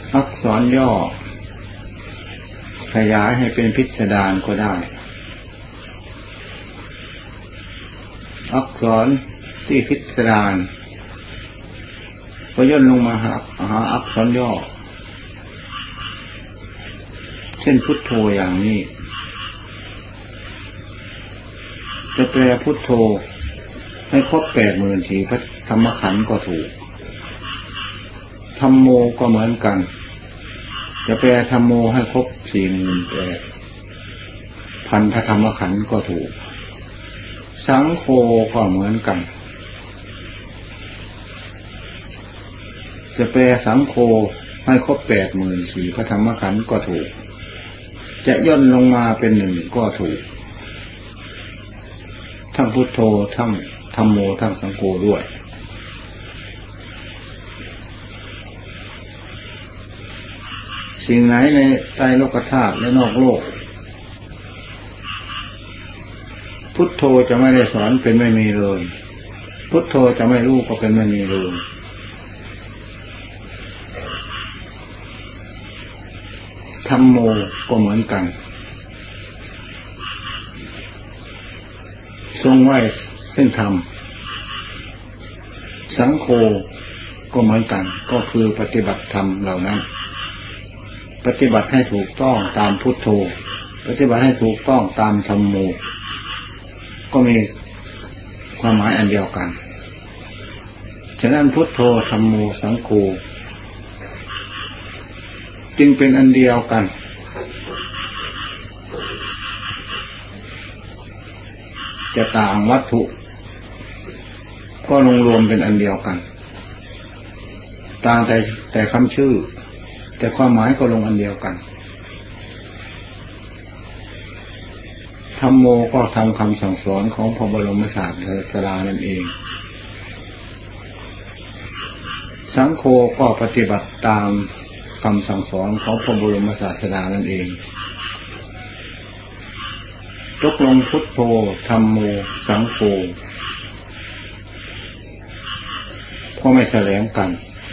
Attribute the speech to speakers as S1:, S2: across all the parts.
S1: อักษรย่อขยายให้เป็นพิสดารก็ได้อักษรที่พิสดารก็ย่นลงมาหาอักษรย่อเช่นพุทโธอย่างนี้จะแปลพุทโธให้ครบ 84,000 พระธรรมขันธ์ก็ถูกธัมโมก็เหมือนกันจะแปลธัมโมให้ครบ 48,000 พระธรรมขันธ์ก็ถูกสังโฆก็เหมือนกันจะแปลสังโฆให้ครบ 84,000 พระธรรมขันธ์ก็ถูกจะย่นลงมาเป็นหนึ่งก็ถูกทั้งพุทโธทั้งธัมโมทั้งสังโฆด้วยสิ่งไหนในใต้โลกธาตุและนอกโลกพุทโธจะไม่ได้สอนเป็นไม่มีเลยพุทโธจะไม่รู้ก็เป็นไม่มีเลยธัมโมก็เหมือนกันทรงไว้ซึ่งธรรมสังโฆก็เหมือนกันก็คือปฏิบัติธรรมเหล่านั้นปฏิบัติให้ถูกต้องตามพุทโธปฏิบัติให้ถูกต้องตามธัมโมก็มีความหมายอันเดียวกันฉะนั้นพุทโธธัมโมสังโฆจึงเป็นอันเดียวกันจะต่างวัตถุก็ลงรวมเป็นอันเดียวกันต่างแต่คำชื่อแต่ความหมายก็ลงอันเดียวกันธัมโมก็ทำคำสั่งสอนของพระบรมศาสดานั่นเองสังโฆก็ปฏิบัติตามคำสั่งสอนของพระบรมศาสดานั่นเองตกลงพุทโธธัมโมสังโฆก็ไม่แสลงกัน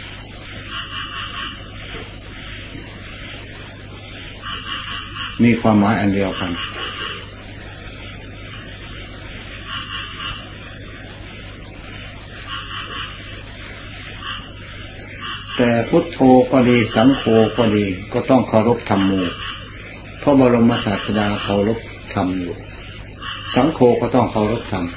S1: มีความหมายอันเดียวกันแต่พุทโธก็ดีสังโฆก็ดีก็ต้องเคารพธัมโมเพราะบรมศาสดาเคารพธรรมอยู่สังโฆก็ต้องเคารพธรรม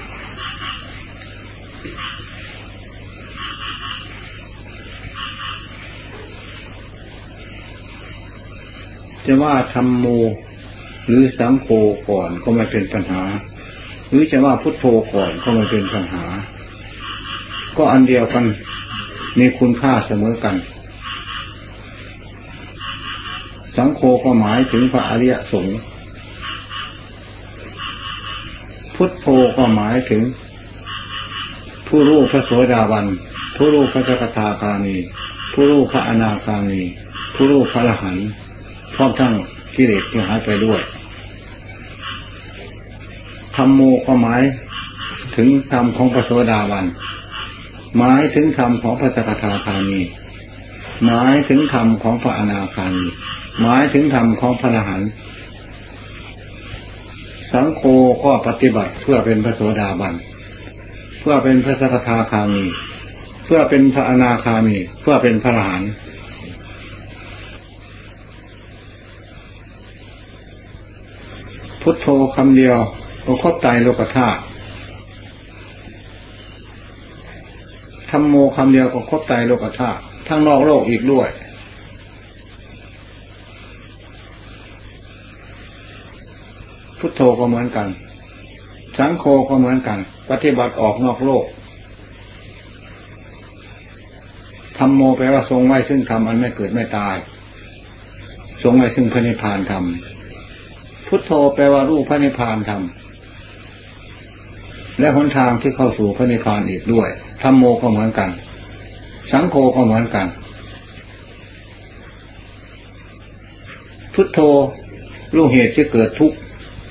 S1: จะว่าธัมโมหรือสังโฆก่อนก็ไม่เป็นปัญหาหรือจะว่าพุทโธก่อนก็ไม่เป็นปัญหาก็อันเดียวกันมีคุณค่าเสมอกันสังโฆก็หมายถึงพระอริยสงฆ์พุทโธก็หมายถึงผู้รู้พระโสดาบันผู้รู้พระสกทาคามีผู้รู้พระอนาคามีผู้รู้พระอรหันต์พร้อมทั้งกิเลสที่หายไปด้วยธัมโมก็หมายถึงธรรมของพระโสดาบันหมายถึงธรรมของพระสกทาคามีหมายถึงธรรมของพระอนาคามีหมายถึงธรรมของพระอรหันต์สังโฆก็ปฏิบัติเพื่อเป็นพระโสดาบันเพื่อเป็นพระสกทาคามีเพื่อเป็นพระอนาคามีเพื่อเป็นพระอรหันต์พุทโธคำเดียวก็ครบไตรโลกธาตุธัมโมคำเดียวก็ครบไตรโลกธาตุทั้งนอกโลกอีกด้วยพุทโธก็เหมือนกันสังโฆก็เหมือนกันปฏิบัติออกนอกโลกธัมโมแปลว่าทรงไว้ซึ่งธรรมอันไม่เกิดไม่ตายทรงไว้ซึ่งพระนิพพานธรรมพุทโธแปลว่ารู้พระนิพพานธรรมและหนทางที่เข้าสู่พระนิพพานอีกด้วยธัมโมก็เหมือนกันสังโฆก็เหมือนกันพุทโธรู้เหตุที่เกิดทุกข์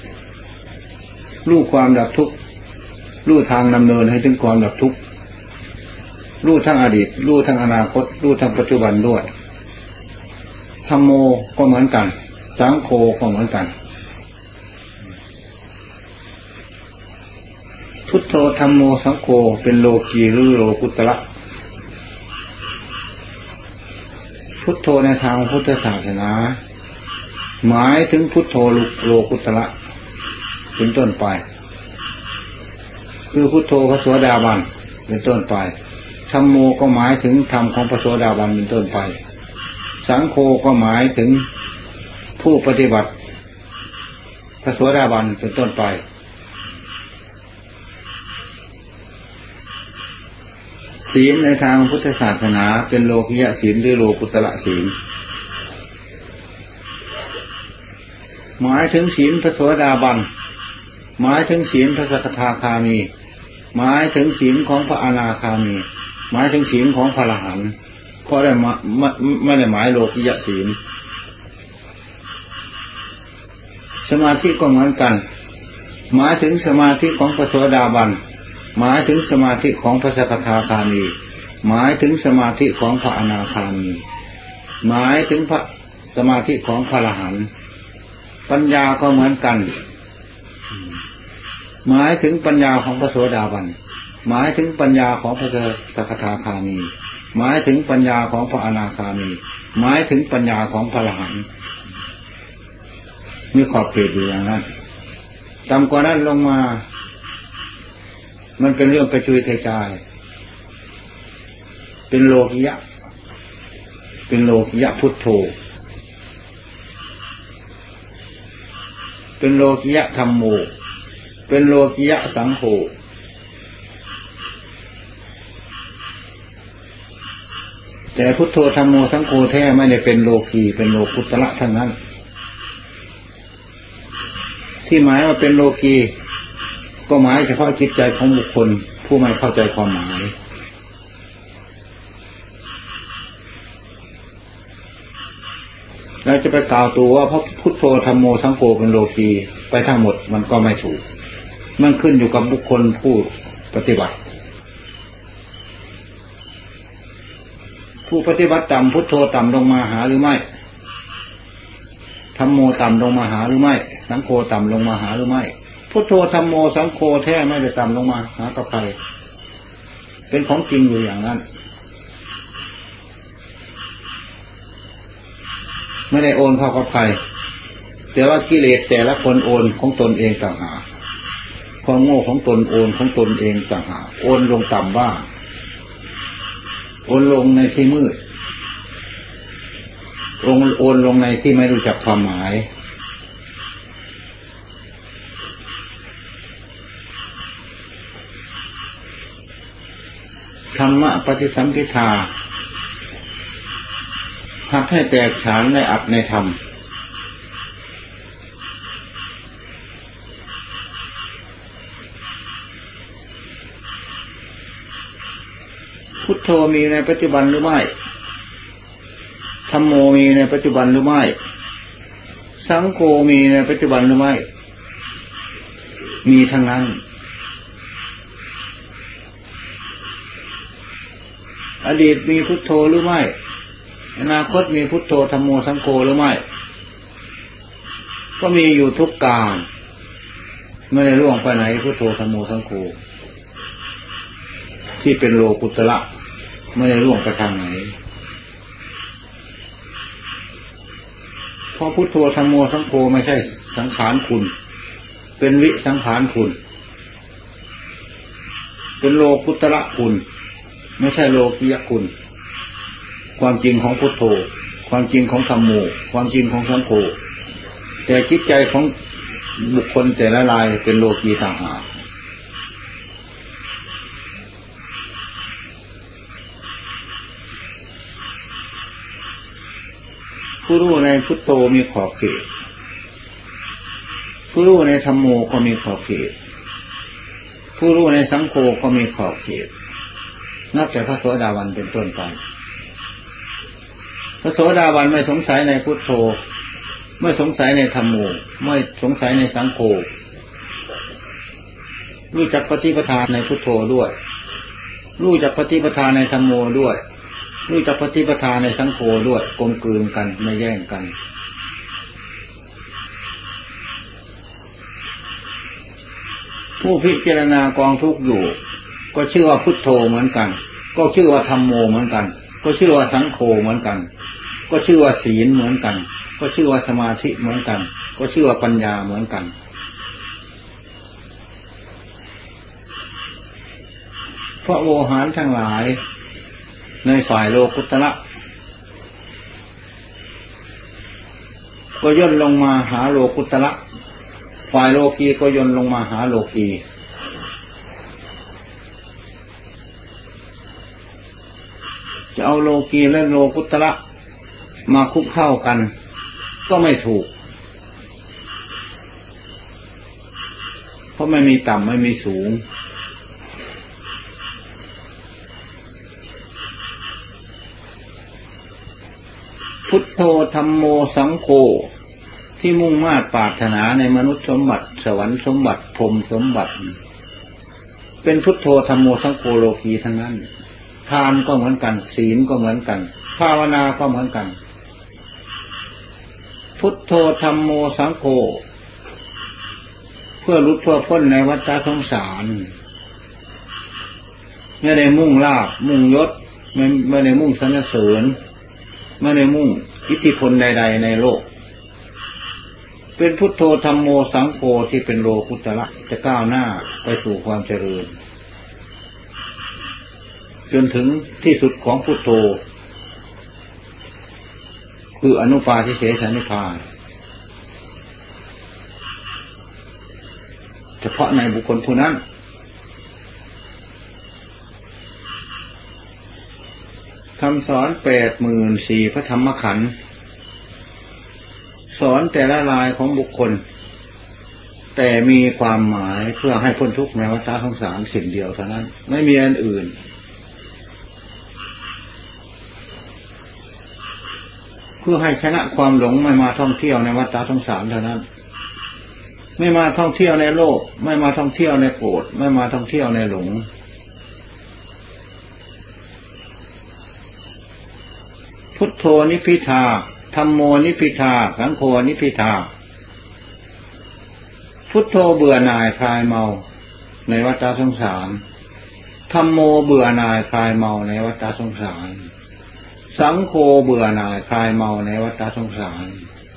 S1: รู้ความดับทุกข์รู้ทางดำเนินให้ถึงความดับทุกข์รู้ทั้งอดีตรู้ทั้งอนาคตรู้ทั้งปัจจุบันด้วยธัมโมก็เหมือนกันสังโฆก็เหมือนกันพุทโธธัมโมสังโฆเป็นโลกีหรือโลกุตระพุทโธในทางพุทธศาสนาหมายถึงพุทโธโลกุตระเป็นต้นไปคือพุทโธพระโสดาบันเป็นต้นไปธัมโมก็หมายถึงธรรมของพระโสดาบันเป็นต้นไปสังโฆก็หมายถึงผู้ปฏิบัติพระโสดาบันเป็นต้นไปศีลในทางพุทธศาสนาเป็นโลกิยะศีลหรือโลกุตระศีลหมายถึงศีลพระโสดาบันหมายถึงศีลพระสกทาคามีหมายถึงศีลของพระอนาคามีหมายถึงศีลของพระอรหันต์เพราะไม่ได้หมายโลกิยะศีลสมาธิก็เหมือนกันหมายถึงสมาธิของพระโสดาบันหมายถึงสมาธิของพระสกทาคามีหมายถึงสมาธิของพระอนาคามีหมายถึงพระสมาธิของพระอรหันต์ปัญญาก็เหมือนกันหมายถึงปัญญาของพระโสดาบันหมายถึงปัญญาของพระสกทาคามีหมายถึงปัญญาของพระอนาคามีหมายถึงปัญญาของพระอรหันต์มีขอบเขตอยู่อย่างนั้นต่ำกว่านั้นลงมามันเป็นเรื่องกระจุยกระจายเป็นโลกิยะเป็นโลกิยะพุทโธเป็นโลกิยะธัมโมเป็นโลกิยะสังโฆแต่พุทโธธัมโมสังโฆแท้ไม่ได้เป็นโลกีเป็นโลกุตระทั้งนั้นที่หมายว่าเป็นโลกีก็หมายเฉพาะจิตใจของบุคคลผู้ไม่เข้าใจความหมายเราจะไปกล่าวตัวว่าเพราะพุทโธธัมโมสังโฆเป็นโลกีไปทั้งหมดมันก็ไม่ถูกมันขึ้นอยู่กับบุคคลผู้ปฏิบัติผู้ปฏิบัติต่ำพุทโธต่ำลงมาหาหรือไม่ธัมโมต่ำลงมาหาหรือไม่สังโฆต่ำลงมาหาหรือไม่พุทโธธัมโมสังโฆแท้ไม่ได้ต่ำลงมาหากับใครเป็นของจริงอยู่อย่างนั้นไม่ได้โอนเข้ากับใครแต่ว่ากิเลสแต่ละคนโอนของตนเองต่างหากความโง่ของตนโอนของตนเองต่างหากโอนลงต่ำบ้างโอนลงในที่มืดโอนลงในที่ไม่รู้จักความหมายธรรมะปฏิสัมภิทาหัดให้แตกฉานในอัตในธรรมพุทโธมีในปัจจุบันหรือไม่ธัมโมมีในปัจจุบันหรือไม่สังโฆมีในปัจจุบันหรือไม่มีทั้งนั้นอดีตมีพุทโธหรือไม่อนาคตมีพุทโธธัมโมสังโฆหรือไม่ก็มีอยู่ทุกกาลไม่ได้ล่วงไปไหนพุทโธธัมโมสังโฆที่เป็นโลกุตระไม่ได้ล่วงไปทางไหนเพราะพุทโธธัมโมสังโฆไม่ใช่สังขารคุณเป็นวิสังขารคุณเป็นโลกุตระคุณไม่ใช่โลกิยะคุณความจริงของพุทโธความจริงของธัมโมความจริงของสังโฆแต่จิตใจของบุคคลแต่ละรายเป็นโลกีต่างหากผู้รู้ในพุทโธมีขอบเขตผู้รู้ในธัมโมก็มีขอบเขตผู้รู้ในสังโฆก็มีขอบเขตนับแต่พระโสดาบันเป็นต้นไปพระโสดาบันไม่สงสัยในพุทโธไม่สงสัยในธัมโมไม่สงสัยในสังโฆรู้จักปฏิปทาในพุทโธด้วยรู้จักปฏิปทาในธัมโมด้วยรู้จักปฏิปทาในสังโฆด้วยกลมกลืนกันไม่แย่งกันผู้พิจารณากองทุกข์อยู่ก็ชื่อว่าพุทโธเหมือนกันก็ชื่อว่าธัมโมเหมือนกันก็ชื่อว่าสังโฆเหมือนกันก็ชื่อว่าศีลเหมือนกันก็ชื่อว่าสมาธิเหมือนกันก็ชื่อว่าปัญญาเหมือนกันเพราะโวหารทั้งหลายในฝ่ายโลกุตระก็ย่นลงมาหาโลกุตระฝ่ายโลกีก็ย่นลงมาหาโลกีจะเอาโลกีและโลกุตระมาคุกเข้ากันก็ไม่ถูกเพราะไม่มีต่ำไม่มีสูงพุทโธธัมโมสังโฆที่มุ่งมา่ปรารถนาในมนุษย์สมบัติสวรรค์สมบัติพรหมสมบัติเป็นพุทโธธัมโมสังโฆโลกีทั้งนั้นทานก็เหมือนกันศีลก็เหมือนกันภาวนาก็เหมือนกันพุทโธธัมโมสังโฆเพื่อหลุดพ้นพ้นในวัฏสงสารไม่ได้มุ่งลาภมุ่งยศไม่ได้มุ่งสรรเสริญไม่ได้มุ่งอิทธิพลใดๆในโลกเป็นพุทโธธัมโมสังโฆที่เป็นโลกุตระจะก้าวหน้าไปสู่ความเจริญจนถึงที่สุดของพุทโธคืออนุปาทิเสสนิพพานเฉพาะในบุคคลผู้นั้นคำสอน 84,000 พระธรรมขันธ์สอนแต่ละรายของบุคคลแต่มีความหมายเพื่อให้พ้นทุกข์ในวัฏสงสารสิ่งเดียวเท่านั้นไม่มีอันอื่นเพื่อให้ชนะความหลงไม่มาท่องเที่ยวในวัฏสงสารเท่านั้นไม่มาท่องเที่ยวในโลกไม่มาท่องเที่ยวในโกรธไม่มาท่องเที่ยวในหลงพุทโธนิพพิทาธัมโมนิพพิทาสังโฆนิพพิทาพุทโธเบื่อหน่ายคลายเมาในวัฏสงสารธัมโมเบื่อหน่ายคลายเมาในวัฏสงสารสังโฆเบื่อหน่ายคลายเมาในวัฏสงสาร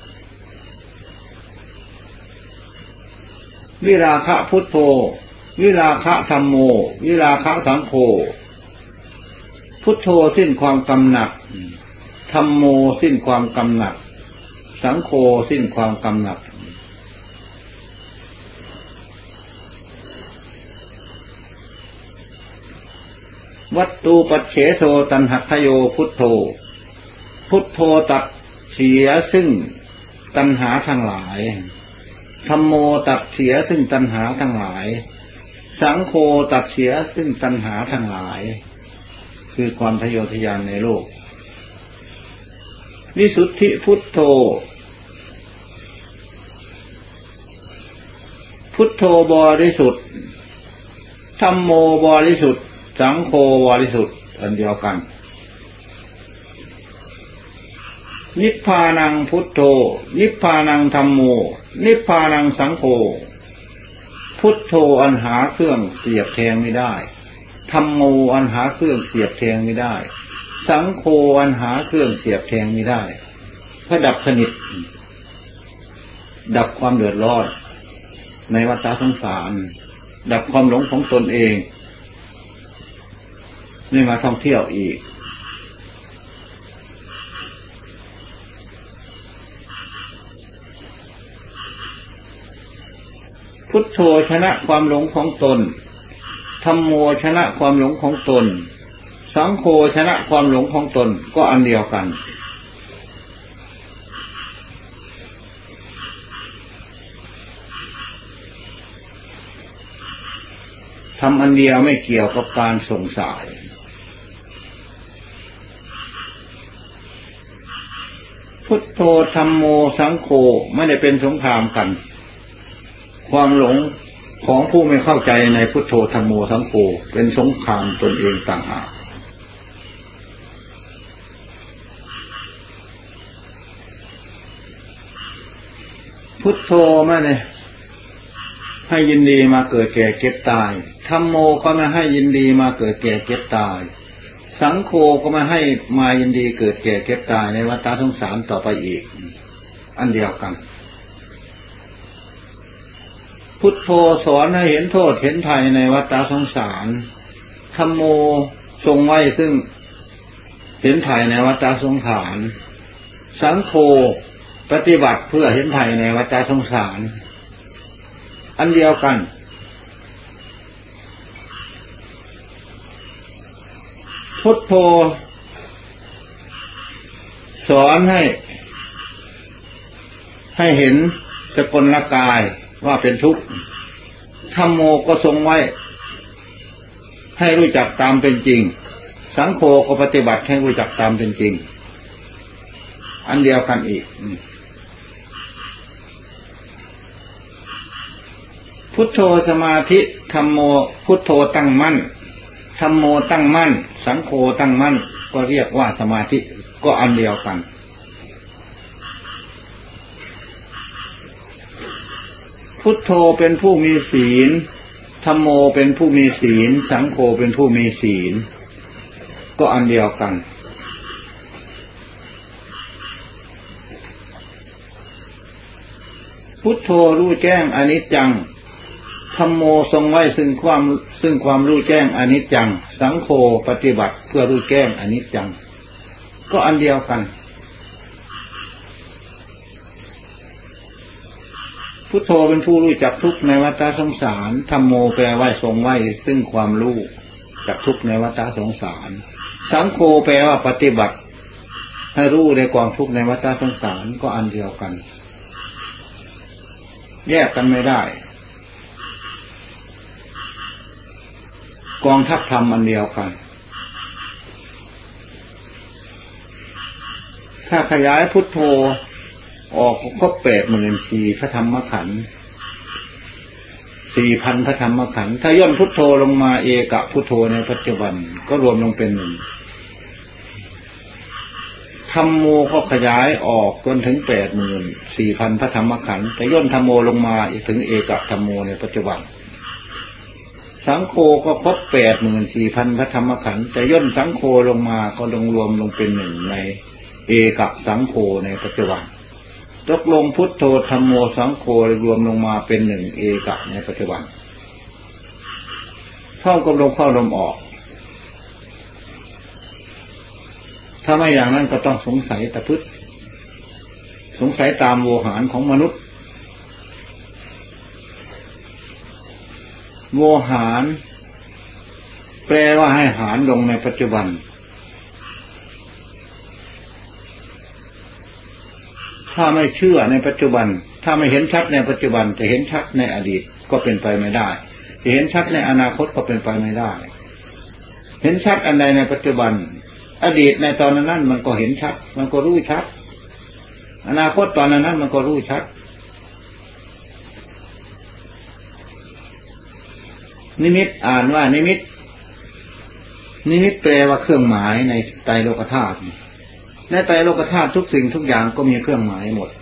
S1: วิราคะพุทโธวิราคะธัมโมวิราคะสังโฆพุทโธสิ้นความกำหนัดธัมโมสิ้นความกำหนัดสังโฆสิ้นความกำหนัดวัตตูปัจเฉโทตัณหัตถโยพุทโธพุทโธตัดเสียซึ่งตัณหาทั้งหลายธัมโมตัดเสียซึ่งตัณหาทั้งหลายสังโฆตัดเสียซึ่งตัณหาทั้งหลายคือความทะเยอทะยานในโลกวิสุทธิพุทโธพุทโธบริสุทธิ์ธัมโมบริสุทธิ์สังโฆบริสุทธิ์อันเดียวกันนิพพานังพุทโธนิพพานังธัมโมนิพพานังสังโฆพุทโธอันหาเครื่องเสียบแทงไม่ได้ธัมโมอันหาเครื่องเสียบแทงไม่ได้สังโฆอันหาเครื่องเสียบแทงไม่ได้เพื่อดับสนิทดับความเดือดร้อนในวัฏสงสารดับความหลงของตนเองไม่มาท่องเที่ยวอีกพุทโธชนะความหลงของตนธัมโมชนะความหลงของตนสังโฆชนะความหลงของตนก็อันเดียวกันทำอันเดียวไม่เกี่ยวกับการส่งสายพุทโธธัมโมสังโฆไม่ได้เป็นสงครามกันความหลงของผู้ไม่เข้าใจในพุทโธธัมโมสังโฆเป็นสงครามตนเองต่างหากพุทโธไม่เลยให้ยินดีมาเกิดแก่เก็บตายธัมโมก็ไม่ให้ยินดีมาเกิดแก่เก็บตายสังโฆก็ไม่ให้มายินดีเกิดแก่เก็บตายในวัฏสงสารต่อไปอีกอันเดียวกันพุทโธสอนให้เห็นโทษเห็นภัยในวัฏสงสารธัมโมทรงไว้ซึ่งเห็นภัยในวัฏสงสารสังโฆปฏิบัติเพื่อเห็นภัยในวัฏสงสารอันเดียวกันพุทโธสอนให้เห็นสกลกายว่าเป็นทุกข์ธัมโมก็ทรงไว้ให้รู้จักตามเป็นจริงสังโฆก็ปฏิบัติให้รู้จักตามเป็นจริงอันเดียวกันอีกพุทโธสมาธิธัมโมพุทโธตั้งมั่นธัมโมตั้งมั่นสังโฆตั้งมั่นก็เรียกว่าสมาธิก็อันเดียวกันพุทโธเป็นผู้มีศีลธัมโมเป็นผู้มีศีลสังโฆเป็นผู้มีศีลก็อันเดียวกันพุทโธรู้แจ้งอนิจจังธัมโมทรงไว้ซึ่งความรู้แจ้งอนิจจังสังโฆปฏิบัติเพื่อรู้แจ้งอนิจจังก็อันเดียวกันพุทโธเป็นผู้รู้จักทุกข์ในวัฏสงสารธัมโมแปลว่าทรงไว้ซึ่งความรู้จักทุกข์ในวัฏสงสารสังโฆแปลว่าปฏิบัติให้รู้ในความทุกข์ในวัฏสงสารก็อันเดียวกันแยกกันไม่ได้กองทัพธรรมอันเดียวกันถ้าขยายพุทโธออกก็84,000พระธรรมขันธ์ 4,000 พระธรรมขันธ์ถ้าย่นพุทโธลงมาเอกพุทโธในปัจจุบันก็รวมลงเป็นหนึ่งธัมโมก็ขยายออกจนถึง 84,000 พระธรรมขันธ์แต่ย่นธัมโมลงมาถึงเอกธัมโมในปัจจุบันสังโฆก็ครบ 84,000 พระธรรมขันธ์แต่ย่นสังโฆลงมาก็รวมลงเป็นหนึ่งในเอกสังโฆในปัจจุบันตกลงพุทโธธัมโมสังโฆรวมลงมาเป็นหนึ่งเอกในปัจจุบันท่องกำลงเข้าลมออกถ้าไม่อย่างนั้นก็ต้องสงสัยตะพึดสงสัยตามโวหารของมนุษย์โวหารแปลว่าให้หารลงในปัจจุบันถ้าไม่เชื่อในปัจจุบันถ้าไม่เห็นชัดในปัจจุบันจะเห็นชัดในอดีตก็เป็นไปไม่ได้จะเห็นชัดในอนาคตก็เป็นไปไม่ได้เห็นชัดอันใดในปัจจุบันอดีตในตอนนั้นมันก็เห็นชัดมันก็รู้ชัดอนาคตตอนนั้นมันก็รู้ชัดนิมิตอ่านว่านิมิตแปลว่าเครื่องหมายในไตรโลกธาตุในไตรโลกธาตุทุกสิ่งทุกอย่างก็มีเครื่องหมายหมด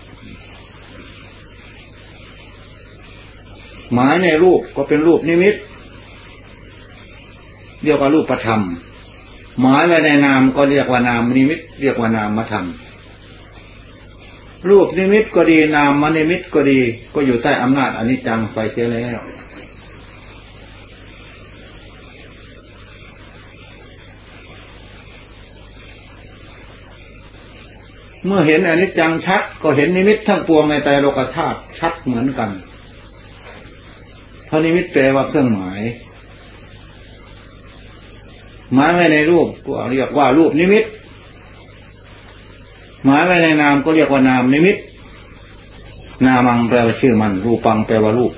S1: หมายในรูปก็เป็นรูปนิมิตเรียกว่ารูปธรรมหมายไว้ในนามก็เรียกว่านามนิมิตเรียกว่านามธรรมรูปนิมิตก็ดีนามนิมิตก็ดีก็อยู่ใต้อำนาจอนิจจังไปเสียแล้วเมื่อเห็นอนิจจังชัดก็เห็นนิมิตทั้งปวงในไตรโลกธาตุชัดเหมือนกันเพราะนิมิตแปลว่าเครื่องหมายหมายไว้ในรูปก็เรียกว่ารูปนิมิตหมายไว้ในนามก็เรียกว่านามนิมิตนามังแปลว่าชื่อมันรูปังแปลว่ารูป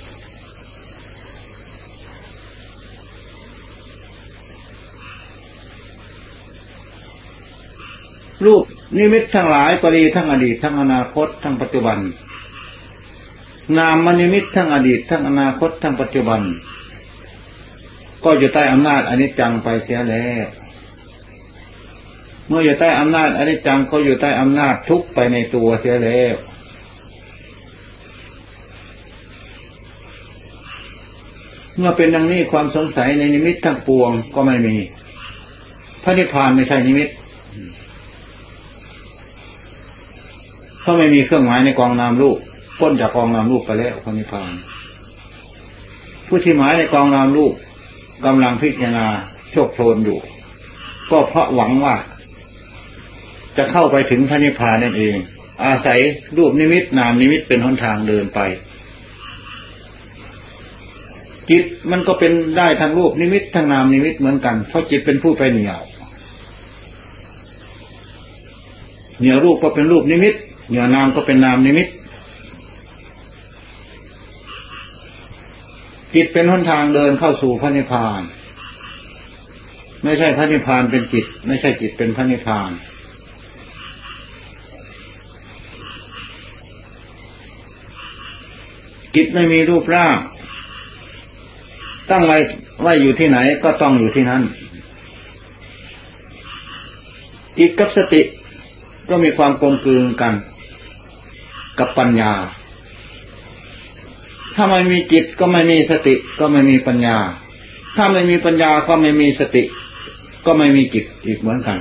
S1: รูปนิมิตทั้งหลายก็ดีทั้งอดีตทั้งอนาคตทั้งปัจจุบันนามนิมิตทั้งอดีตทั้งอนาคตทั้งปัจจุบันก็อยู่ใต้อำนาจอนิจจังไปเสียแล้วเมื่ออยู่ใต้อำนาจอนิจจังก็อยู่ใต้อำนาจทุกข์ไปในตัวเสียแล้วเมื่อเป็นดังนี้ความสงสัยในนิมิตทั้งปวงก็ไม่มีพระนิพพานไม่ใช่นิมิตเพราะไม่มีเครื่องหมายในกองนามรูปพ้นจากกองนามรูปไปแล้วพระนิพพานผู้ที่หมายในกองนามรูปกำลังพิจารณาโชคโชนอยู่ก็เพราะหวังว่าจะเข้าไปถึงพระนิพพานนั่นเองอาศัยรูปนิมิตนามนิมิตเป็นหนทางเดินไปจิตมันก็เป็นได้ทั้งรูปนิมิตทั้งนามนิมิตเหมือนกันเพราะจิตเป็นผู้ไปเหนี่ยวรูปก็เป็นรูปนิมิตเหนี่ยวนามก็เป็นนามนิมิตจิตเป็นหนทางเดินเข้าสู่พระนิพพานไม่ใช่พระนิพพานเป็นจิตไม่ใช่จิตเป็นพระนิพพานจิตไม่มีรูปร่างตั้งไว้อยู่ที่ไหนก็ต้องอยู่ที่นั้นจิตกับสติก็มีความกลมกลืนกันกับปัญญาถ้าไม่มีจิตก็ไม่มีสติก็ไม่มีปัญญาถ้าไม่มีปัญญาก็ไม่มีสติก็ไม่มีจิตอีกเหมือนกัน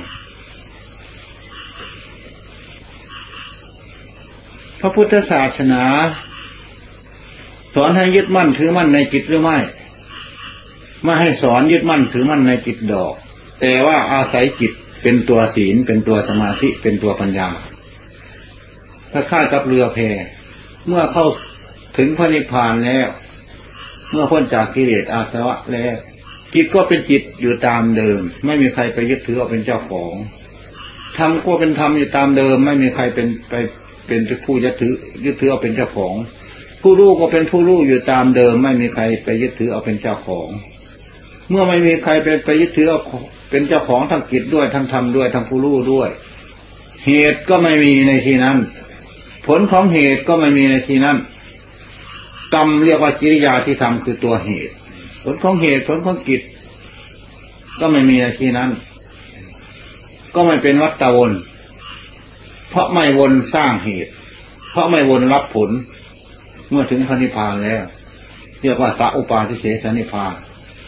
S1: พระพุทธศาสนาสอนให้ยึดมั่นถือมั่นในจิตหรือไม่ให้สอนยึดมั่นถือมั่นในจิตดอกแต่ว่าอาศัยจิตเป็นตัวศีลเป็นตัวสมาธิเป็นตัวปัญญาถ้าคล้ายกับเรือแพเมื่อเข้าถึงพระนิพพานแล้วเมื่อพ้นจากกิเลสอาสวะแล้วจิตก็เป็นจิตอยู่ตามเดิมไม่มีใครไปยึดถือเอาเป็นเจ้าของธรรมก็เป็นธรรมอยู่ตามเดิมไม่มีใครเป็นผู้ยึดถือเอาเป็นเจ้าของผู้รู้ก็เป็นผู้รู้อยู่ตามเดิมไม่มีใครไปยึดถือเอาเป็นเจ้าของเมื่อไม่มีใครไปยึดถือเอาเป็นเจ้าของทั้งจิตด้วยทั้งธรรมด้วยทั้งผู้รู้ด้วยเหตุก็ไม่มีในที่นั้นผลของเหตุก็ไม่มีในที่นั้นกรรมเรียกว่ากิริยาที่ทำคือตัวเหตุผลของเหตุผลของจิตก็ไม่มีในที่นั้นก็ไม่เป็นวัฏวนเพราะไม่วนสร้างเหตุเพราะไม่วนรับผลเมื่อถึงพระนิพพานแล้วเรียกว่าสัพปาทิเสสนิพพาน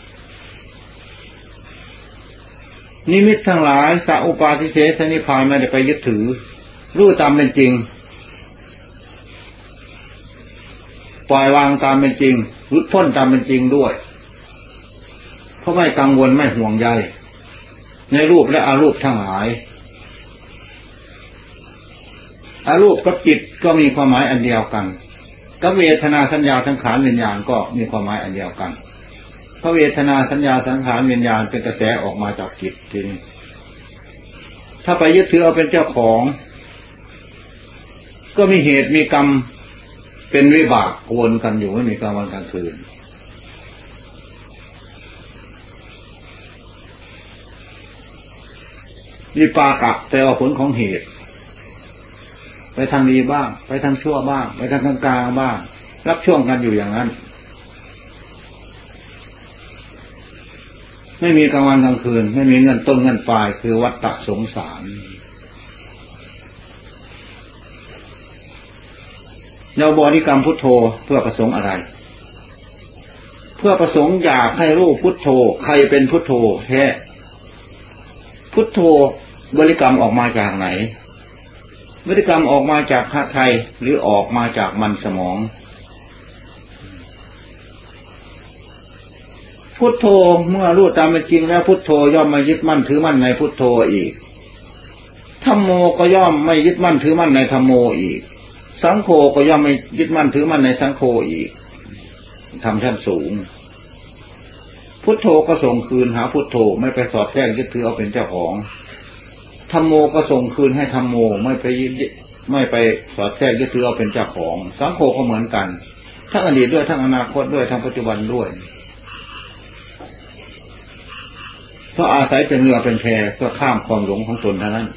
S1: นิมิตทั้งหลายสัพปาทิเสสนิพพานไม่ได้ไปยึดถือรู้ตามเป็นจริงปล่อยวางตามเป็นจริงหลุดพ้นตามเป็นจริงด้วยเพราะไม่กังวลไม่ห่วงใยในรูปและอารูปทั้งหลายอารูปกับจิตก็มีความหมายอันเดียวกันกับเวทนาสัญญาสังขารวิญญาณก็มีความหมายอันเดียวกันเพราะเวทนาสัญญาสังขารวิญญาณเป็นกระแสออกมาจากจิตทีนี้ถ้าไปยึดถือเอาเป็นเจ้าของก็มีเหตุมีกรรมเป็นวิบากวนกันอยู่ไม่มีกลางวันกลางคืนวิปากะแปลว่าผลของเหตุไปทางดีบ้างไปทางชั่วบ้างไปทางกลางบ้างรับช่วงกันอยู่อย่างนั้นไม่มีกลางวันกลางคืนไม่มีเงินต้นเงินปลายคือวัฏฏะสงสารเราบริกรรมพุทโธเพื่อประสงค์อะไรเพื่อประสงค์อยากให้รู้พุทโธใครเป็นพุทโธแท้พุทโธบริกรรมออกมาจากไหนบริกรรมออกมาจากหะไทยหรือออกมาจากมันสมองพุทโธเมื่อรู้ตามเป็นจริงแล้วพุทโธย่อมไม่ยึดมั่นถือมั่นในพุทโธอีกธัมโมก็ย่อมไม่ยึดมั่นถือมั่นในธัมโมอีกสังโฆก็ย่อมไม่ยึดมั่นถือมั่นในสังโฆอีกทำชั้นสูงพุทโธก็ส่งคืนหาพุทโธไม่ไปสอดแทรกยึดถือเอาเป็นเจ้าของธัมโมก็ส่งคืนให้ธัมโมไม่ไปสอดแทรกยึดถือเอาเป็นเจ้าของสังโฆก็เหมือนกันทั้งอดีตด้วยทั้งอนาคตด้วยทั้งปัจจุบันด้วยเพราะอาศัยเป็นเรือเป็นแพเพื่อข้ามความหลงของตนเท่านั้น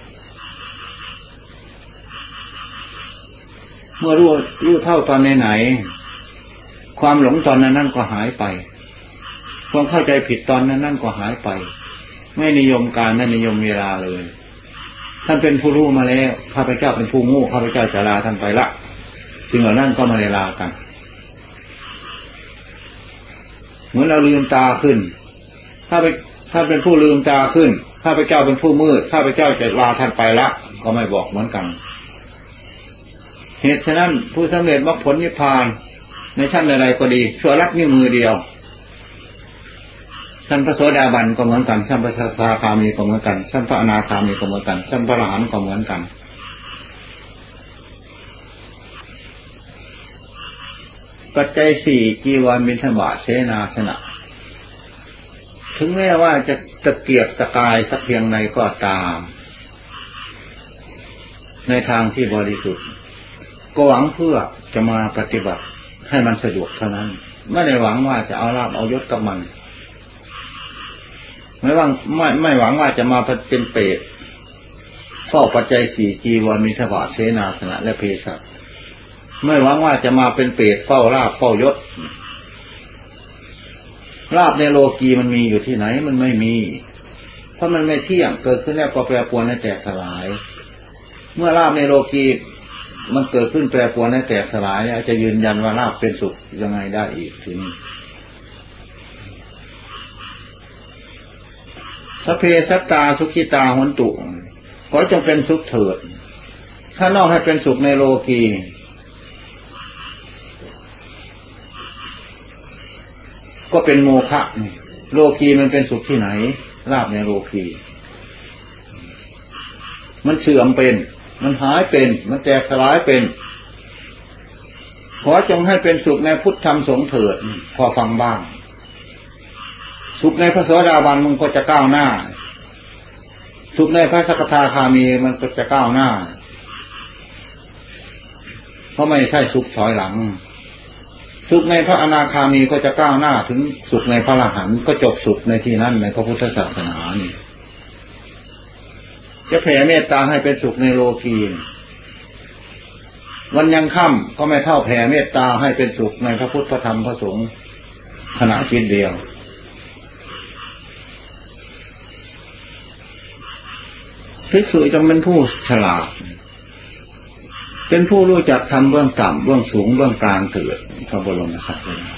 S1: เมื่อรู้เท่าตอนไหนความหลงตอนนั้นก็หายไปความเข้าใจผิดตอนนั้นก็หายไปไม่นิยมการไม่นิยมเวลาเลยท่านเป็นผู้รู้มาแล้วข้าพเจ้าเป็นผู้โง่ข้าพเจ้าจะลาท่านไปละสิ่งเหล่านั้นก็ไม่ได้ลากันมือนเราลืมตาขึ้นถ้าเป็นผู้ลืมตาขึ้นข้าพเจ้าเป็นผู้มืดข้าพเจ้าจะลาท่านไปละก็ไม่บอกเหมือนกันเหตุฉะนั้นผู้สำเร็จมรรคผลนิพพานในชั้นใดๆก็ดีชั่วลัดนิ้วมือเดียวท่านพระโสดาบันก็เหมือนกันท่านพระสกทาคามีก็เหมือนกันท่านพระอนาคามีก็เหมือนกันท่านพระอรหันต์ก็เหมือนกันปัจจัยสี่จีวรบิณฑบาตเสนาสนะถึงแม้ว่าจะตะเกียกตะกายสักเพียงใดก็ตามในทางที่บริสุทธิ์ก็หวังเพื่อจะมาปฏิบัติให้มันสะดวกเท่านั้นไม่ได้หวังว่าจะเอาลาภเอายศกับมันไม่หวังว่าจะมาเป็นเปรตเฝ้าปัจจัยสี่จีวรบิณฑบาตเสนาสนะและเภสัชไม่หวังว่าจะมาเป็นเปรตเฝ้าลาภเฝ้ายศลาภในโลกีมันมีอยู่ที่ไหนมันไม่มีเพราะมันไม่เที่ยงเกิดขึ้นแล้วก็แปรปรวนและแตกสลายเมื่อลาภในโลกีมันเกิดขึ้นแปรปรวนและแตกสลายแล้วจะยืนยันว่าลาภเป็นสุขยังไงได้อีกทีนี้สัพเพสัตตาสุขิตาหนตุขอจงเป็นสุขเถิดถ้านอกให้เป็นสุขในโลกีก็เป็นโมฆะโลกีมันเป็นสุขที่ไหนลาภในโลกีมันเสื่อมเป็นมันหายเป็นมันแตกสลายเป็นขอจงให้เป็นสุขในพุทธธรรมสงฆ์เถิดพอฟังบ้างสุขในพระโสดาบันมันก็จะก้าวหน้าสุขในพระสกทาคามีมันก็จะก้าวหน้าเพราะไม่ใช่สุขถอยหลังสุขในพระอนาคามีก็จะก้าวหน้าถึงสุขในพระอรหันต์ก็จบสุขในที่นั้นในพระพุทธศาสนานี่จะแผ่เมตตาให้เป็นสุขในโลกีวันยังค่ำก็ไม่เท่าแผ่เมตตาให้เป็นสุขในพระพุทธธรรมพระสงฆ์ขณะจิตเดียวภิกษุจงเป็นผู้ฉลาดเป็นผู้รู้จักทำเบื้องต่ำเบื้องสูงเบื้องกลางเถิดพระบรมศาสดา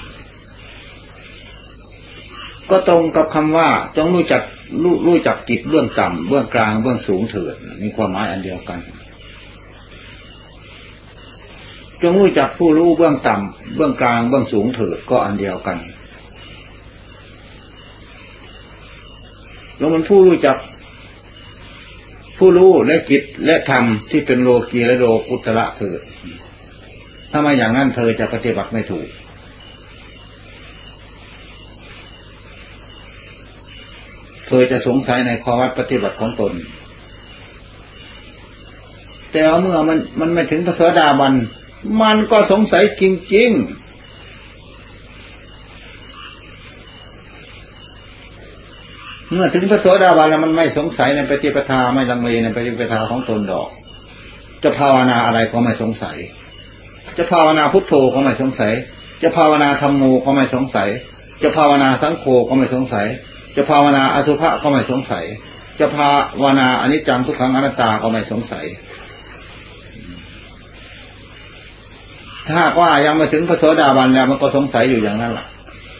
S1: ก็ตรงกับคำว่าจงรู้จักจิตเบื้องต่ำเบื้องกลางเบื้องสูงเถิดมีความหมายอันเดียวกันจงรู้จักผู้รู้เบื้องต่ำเบื้องกลางเบื้องสูงเถิดก็อันเดียวกันแล้วมันผู้รู้จักผู้รู้และจิตและธรรมที่เป็นโลกีและโลกุตระเถิดถ้าไม่อย่างนั้นเธอจะปฏิบัติไม่ถูกเธอจะสงสัยในข้อวัดปฏิบัติของตนแต่เมื่อมันไม่ถึงพระโสดาบันมันก็สงสัยจริงๆเมื่อถึงพระโสดาบันแล้วมันไม่สงสัยในปฏิปทาไม่ลังเลในปฏิปทาของตนดอกจะภาวนาอะไรก็ไม่สงสัยจะภาวนาพุทโธก็ไม่สงสัยจะภาวนาธัมโมก็ไม่สงสัยจะภาวนาสังโฆก็ไม่สงสัยจะภาวนาอสุภะก็ไม่สงสัยจะภาวนาอนิจจังทุกขังอนัตตาก็ไม่สงสัยถ้าว่ายังไม่ถึงพระโสดาบันแล้วมันก็สงสัยอยู่อย่างนั้นแหละ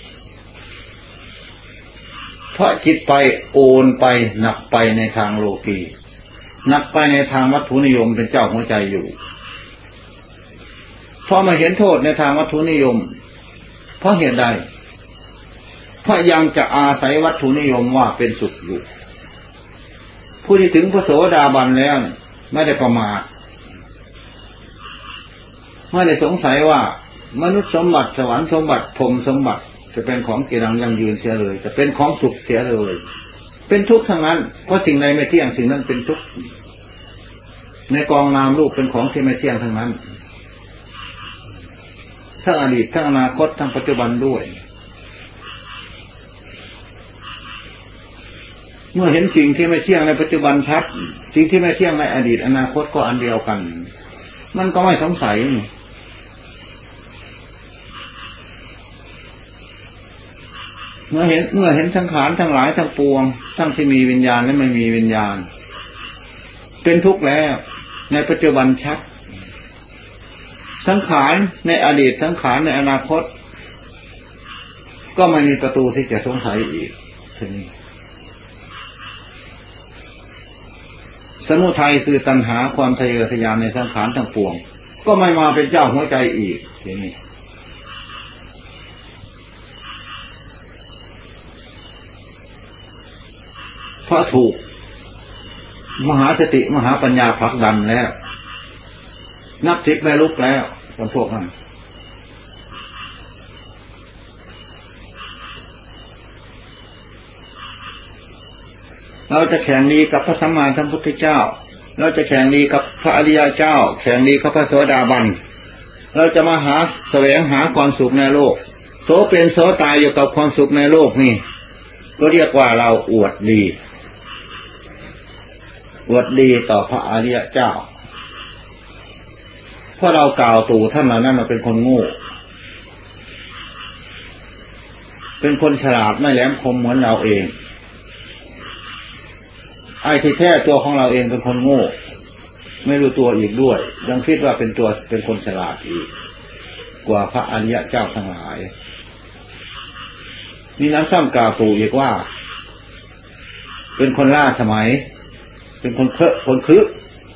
S1: เพราะจิตไปโอนไปหนักไปในทางโลกีหนักไปในทางวัตถุนิยมเป็นเจ้าหัวใจอยู่เพราะมาเห็นโทษในทางวัตถุนิยมเพราะเหตุใดเพราะยังจะอาศัยวัตถุนิยมว่าเป็นสุขอยู่ผู้ที่ถึงพระโสดาบันแล้วไม่ได้ประมาทไม่ได้สงสัยว่ามนุษย์สมบัติสวรรค์สมบัติพรหมสมบัติจะเป็นของกีรังยั่งยืนเสียเลยจะเป็นของสุขเสียเลยเป็นทุกข์ทั้งนั้นเพราะสิ่งใดไม่เที่ยงสิ่งนั้นเป็นทุกข์ในกองนามรูปเป็นของที่ไม่เที่ยงทั้งนั้นทั้งอดีตทั้งอนาคตทั้งปัจจุบันด้วยเมื่อเห็นสิ่งที่ไม่เที่ยงในปัจจุบันชัดสิ่งที่ไม่เที่ยงในอดีตอนาคตก็อันเดียวกันมันก็ไม่สงสัยเมื่อเห็นสังขารทั้งหลายทั้งปวงทั้งที่มีวิญญาณและไม่มีวิญญาณเป็นทุกข์แล้วในปัจจุบันชัดสังขารในอดีตสังขารในอนาคตก็ไม่มีประตูที่จะสงสัยอีกทีนี้สมุทัยคือตัณหาความทะเยอทะยานในสังขารทั้งปวงก็ไม่มาเป็นเจ้าหัวใจอีกทีนี้เพราะถูกมหาสติมหาปัญญาผลักดันแล้วนับทิพย์ไม่ลุกแล้วกันพวกนั้นเราจะแข่งดีกับพระสัมมาสัมพุทธเจ้าเราจะแข่งดีกับพระอริยเจ้าแข่งดีกับพระโสดาบันเราจะมาแสวงหาความสุขในโลกโสเป็นโสตายอยู่กับความสุขในโลกนี่ก็เรียกว่าเราอวดดีต่อพระอริยเจ้าเพราะเรากล่าวตู่ท่านเหล่านั้นเราเป็นคนโง่เป็นคนฉลาดไม่แหลมคมเหมือนเราเองไอ้ที่แท้ตัวของเราเองเป็นคนโง่ไม่รู้ตัวอีกด้วยยังคิดว่าเป็นคนฉลาดอีกกว่าพระอริยเจ้าทั้งหลายนี่น้ำซ้ำกล่าวตู่อีกว่าเป็นคนล่าสมัยเป็นคนคึก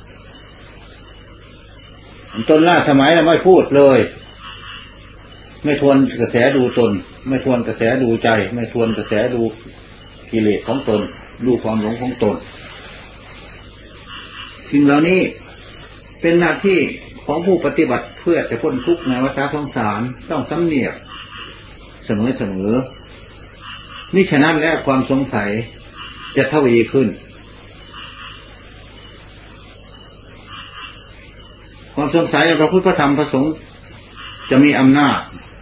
S1: ตนล่าสมัยแล้วไม่พูดเลยไม่ทวนกระแสดูตนไม่ทวนกระแสดูใจไม่ทวนกระแสดูกิเลสของตนดูความหลงของตนสิ่งเหล่านี้เป็นหน้าที่ของผู้ปฏิบัติเพื่อจะพ้นทุกข์ในวัฏสงสารต้องสำเนียกเสมอมิฉะนั้นแล้วความสงสัยจะทวีขึ้นความสงสัยในพระพุทธพระธรรมพระสงฆ์จะมีอำนาจ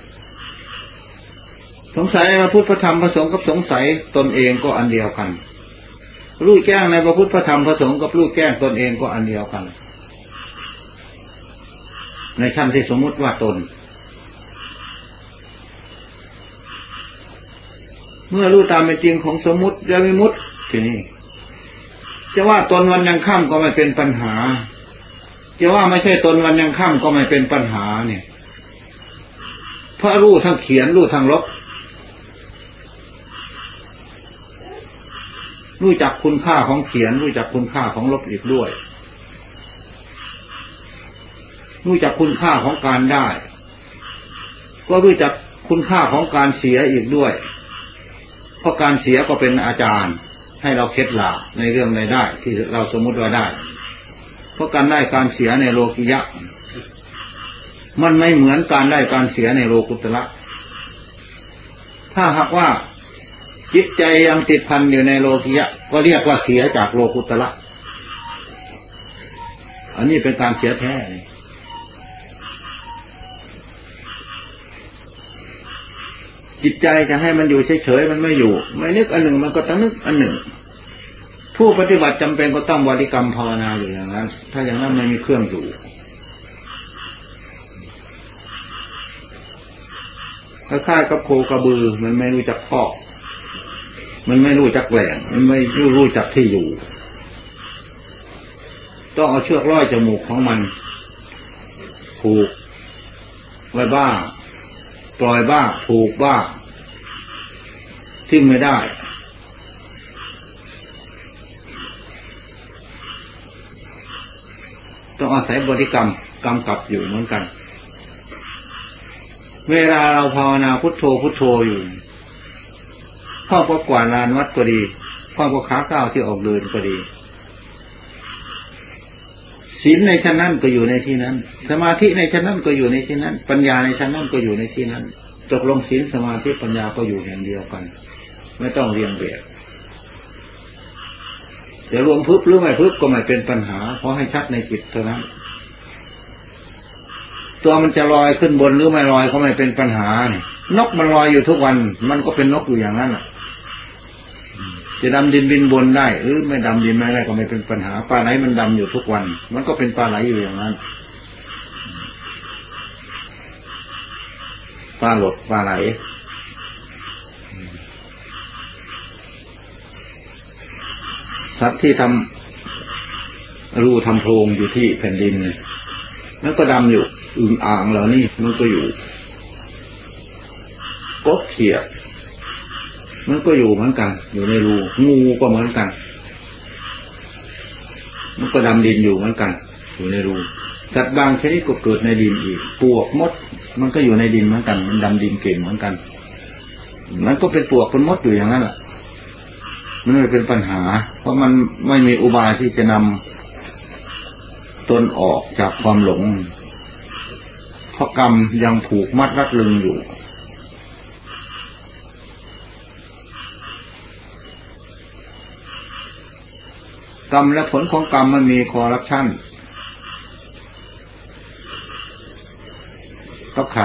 S1: สงสัยในพระพุทธพระธรรมพระสงฆ์กับสงสัยตนเองก็อันเดียวกันรู้แจ้งในพระพุทธพระธรรมพระสงฆ์กับรู้แจ้งตนเองก็อันเดียวกันในชั้นที่สมมุติว่าตนเมื่อรู้ตามเป็นจริงของสมมุติและวิมุตติทีนี้จะว่าตนวันยังค่ำก็ไม่เป็นปัญหาจะว่าไม่ใช่ตนวันยังค่ำก็ไม่เป็นปัญหาเนี่ยเพราะรู้ทั้งเขียนรู้ทั้งลบรู้จักคุณค่าของเขียนรู้จักคุณค่าของลบอีกด้วยรู้จักคุณค่าของการได้ก็รู้จักคุณค่าของการเสียอีกด้วยเพราะการเสียก็เป็นอาจารย์ให้เราเคล็ดลับในเรื่องใดได้ที่เราสมมุติว่าได้เพราะการได้การเสียในโลกิยะมันไม่เหมือนการได้การเสียในโลกุตระถ้าหากว่าจิตใจยังติดพันอยู่ในโลกิยะก็เรียกว่าเสียจากโลกุตระอันนี้เป็นการเสียแท้จิตใจจะให้มันอยู่เฉยๆมันไม่อยู่ไม่นึกอันหนึ่งมันก็ต้องนึกอันหนึ่งผู้ปฏิบัติจำเป็นก็ต้องบริกรรมภาวนาอยู่อย่างนั้นถ้าอย่างนั้นไม่มีเครื่องอยู่คล้ายๆกับโคกระบือมันไม่รู้จักคอกมันไม่รู้จักแหล่งมันไม่รู้จักที่อยู่ต้องเอาเชือกร้อยจมูกของมันผูกไว้บ้างปล่อยบ้างผูกบ้างทิ้งไม่ได้ต้องอาศัยบริกรรมกำกับอยู่เหมือนกันเวลาเราภาวนาพุทโธพุทโธอยู่พ่อก็กวาดลานวัดก็ดีพ่อก็ขาก้าวที่ออกเดินก็ดีศีลในชั้นนั้นก็อยู่ในที่นั้นสมาธิในชั้นนั้นก็อยู่ในที่นั้นปัญญาในชั้นนั้นก็อยู่ในที่นั้นตกลงศีลสมาธิปัญญาก็อยู่แห่งเดียวกันไม่ต้องเรียงแบบจะรวมพึบหรือไม่พึบก็ไม่เป็นปัญหาเพราะให้ชัดในจิตเท่านั้นตัวมันจะลอยขึ้นบนหรือไม่ลอยก็ไม่เป็นปัญหานกมันลอยอยู่ทุกวันมันก็เป็นนกอยู่อย่างนั้นจะดำดินบินบนได้หรือไม่ดำดินไม่ได้ก็ไม่เป็นปัญหาปลาไหลมันดำอยู่ทุกวันมันก็เป็นปลาไหลอยู่อย่างนั้นปลาหลดปลาไหลสัตว์ที่ทำรูทำโพรงอยู่ที่แผ่นดินแล้วก็ดำอยู่อึ่งอ่างเหล่านี้มันก็อยู่กบเขียดมันก็อยู่เหมือนกันอยู่ในรูงูก็เหมือนกันมันก็ดำดินอยู่เหมือนกันอยู่ในรูสัตว์บางชนิดก็เกิดในดินอีกปลวกมดมันก็อยู่ในดินเหมือนกันมันดำดินเก่งเหมือนกันมันก็เป็นปลวกเป็นมดอยู่อย่างนั้นแหละมันไม่เป็นปัญหาเพราะมันไม่มีอุบายที่จะนำตนออกจากความหลงเพราะกรรมยังผูกมัดรัดลึงอยู่กรรมและผลของกรรมมันมีคอร์รัปชันกับใคร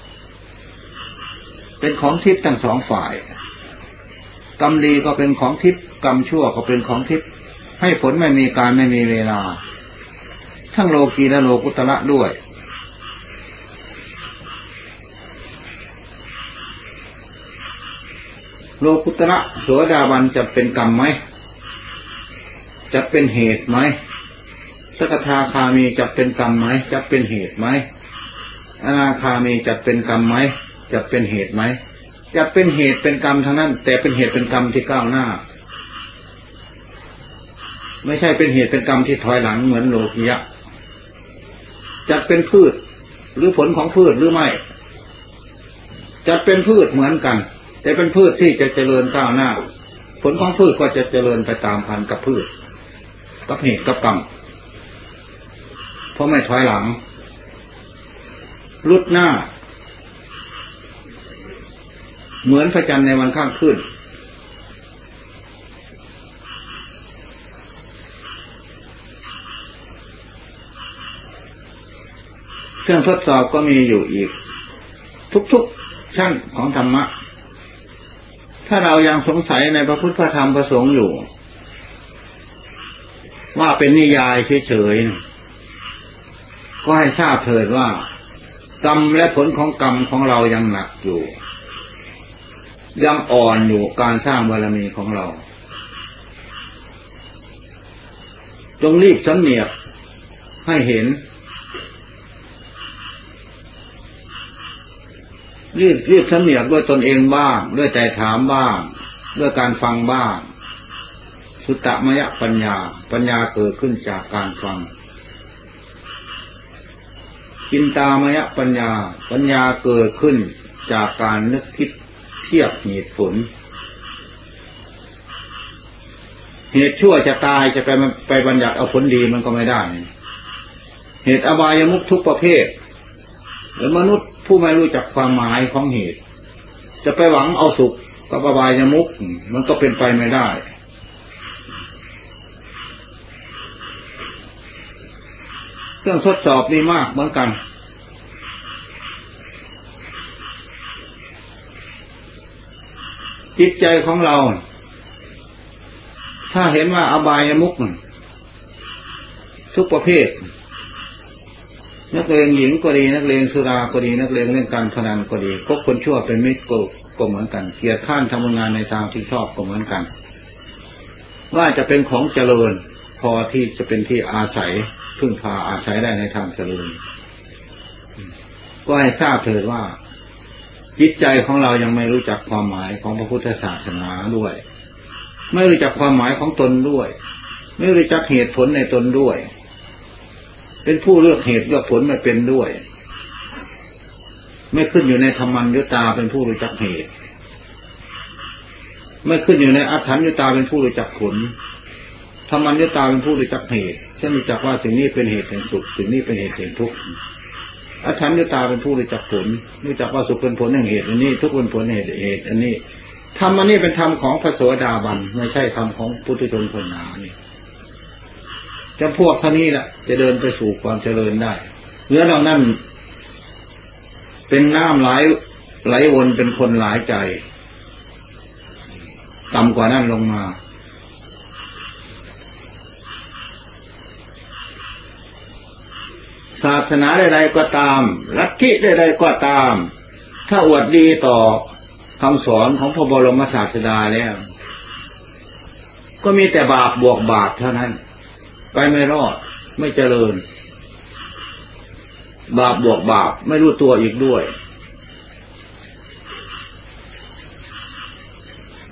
S1: เป็นของทิพย์ทั้งสองฝ่ายกรรมดีก็เป็นของทิพย์กรรมชั่วก็เป็นของทิพย์ให้ผลไม่มีการไม่มีเวลาทั้งโลกีและโลกุตระด้วยโลกุตระโสดาบันจะเป็นกรรมไหมจะเป็นเหตุไหมสกทาคามีจะเป็นกรรมไหมจะเป็นเหตุไหมอนาคามีจะเป็นกรรมไหมจะเป็นเหตุไหมจะเป็นเหตุเป็นกรรมทั้งนั้นแต่เป็นเหตุเป็นกรรมที่ก้าวหน้าไม่ใช่เป็นเหตุเป็นกรรมที่ถอยหลังเหมือนโลกียะจะเป็นพืชหรือผลของพืชหรือไม่จะเป็นพืชเหมือนกันแต่เป็นพืชที่จะเจริญก้าวหน้าผลของพืชก็จะเจริญไปตามพันธุ์กับพืชกับเหตุกับกรรมเพราะไม่ถอยหลังลุดหน้าเหมือนพระจันทร์ในวันข้างขึ้นเครื่องทดสอบก็มีอยู่อีกทุกๆชั้นของธรรมะถ้าเรายังสงสัยในพระพุทธพระธรรมพระสงฆ์อยู่ว่าเป็นนิยายเฉยๆก็ให้ทราบเถิดว่ากรรมและผลของกรรมของเรายังหนักอยู่ยังอ่อนอยู่การสร้างบารมีของเราจงรีบสำเนียกให้เห็นรีบสำเนียกด้วยตนเองบ้างด้วยแต่ถามบ้างด้วยการฟังบ้างสุตตมยปัญญาเกิดขึ้นจากการฟังจินตามยปัญญาเกิดขึ้นจากการนึกคิดเทียบเหตุผลเหตุชั่วจะตายจะไปบัญญัติเอาผลดีมันก็ไม่ได้เหตุอบายมุขทุกประเภทหรือมนุษย์ผู้ไม่รู้จักความหมายของเหตุจะไปหวังเอาสุขกับอบายมุขมันก็เป็นไปไม่ได้เครื่องทดสอบนี่มากเหมือนกันจิตใจของเราถ้าเห็นว่าอบายมุขทุกประเภทนักเลงหญิงก็ดีนักเลงสุราก็ดีนักเลงเล่นการพนันก็ดีพวกคนชั่วเป็นมิตรก็เหมือนกันเกียรติข้านทำงานในทางที่ชอบก็เหมือนกันว่าจะเป็นของเจริญพอที่จะเป็นที่อาศัยพึ่งพาอาศัยได้ในทางเจริญก็ให้ทราบเถิดว่าจิตใจของเรายังไม่รู้จักความหมายของพระพุทธศาสนาด้วยไม่รู้จักความหมายของตนด้วยไม่รู้จักเหตุผลในตนด้วยเป็นผู้เลือกเหตุเลือกผลไม่เป็นด้วยไม่ขึ้นอยู่ในธรรมัญญตาเป็นผู้รู้จักเหตุไม่ขึ้นอยู่ในอัฏฐัญญตาเป็นผู้รู้จักผลธรรมัญญตาเป็นผู้รู้จักเหตุเช่นรู้จักว่าสิ่งนี้เป็นเหตุแห่งสุขสิ่งนี้เป็นเหตุแห่งทุกข์อัฏฐัญญตาเป็นผู้รู้จักผลรู้จักว่าสุขเป็นผลแห่งเหตุอันนี้ทุกข์เป็นผลแห่งเหตุอันนี้ธรรมอันนี้เป็นธรรมของพระโสดาบันไม่ใช่ธรรมของปุถุชนคนหนานี่จำพวกเท่านี้แหละจะเดินไปสู่ความเจริญได้เหลือเรานั่นเป็นน้ำไหลวนเป็นคนหลายใจต่ำกว่านั้นลงมาศาสนาใดๆก็ตามลัทธิใดๆก็ตามถ้าอวดดีต่อคำสอนของพระบรมศาสดาแล้วก็มีแต่บาปบวกบาปเท่านั้นไปไม่รอดไม่เจริญบาปบวกบาปไม่รู้ตัวอีกด้วย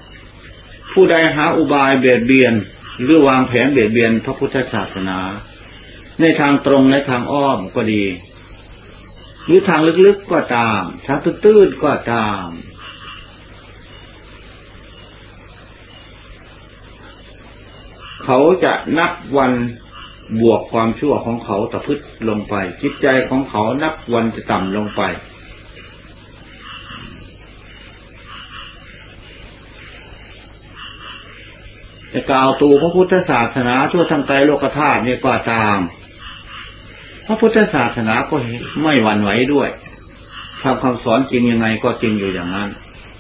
S1: ผู้ใดหาอุบายเบียดเบียนหรือวางแผนเบียดเบียนพระพุทธศาสนาในทางตรงและทางอ้อมก็ดีหรือทางลึกๆก็ตามทางตื้นๆก็ตามเขาจะนับวันบวกความชั่วของเขาตะพึดลงไปจิตใจของเขานับวันจะต่ำลงไปจะกล่าวตูพระพุทธศาสนาทั่วทั้งไตรโลกธาตุนี่ก็ตามพระพุทธศาสนาก็ไม่หวั่นไหวด้วยทำคำสอนจริงยังไงก็จริงอยู่อย่างนั้น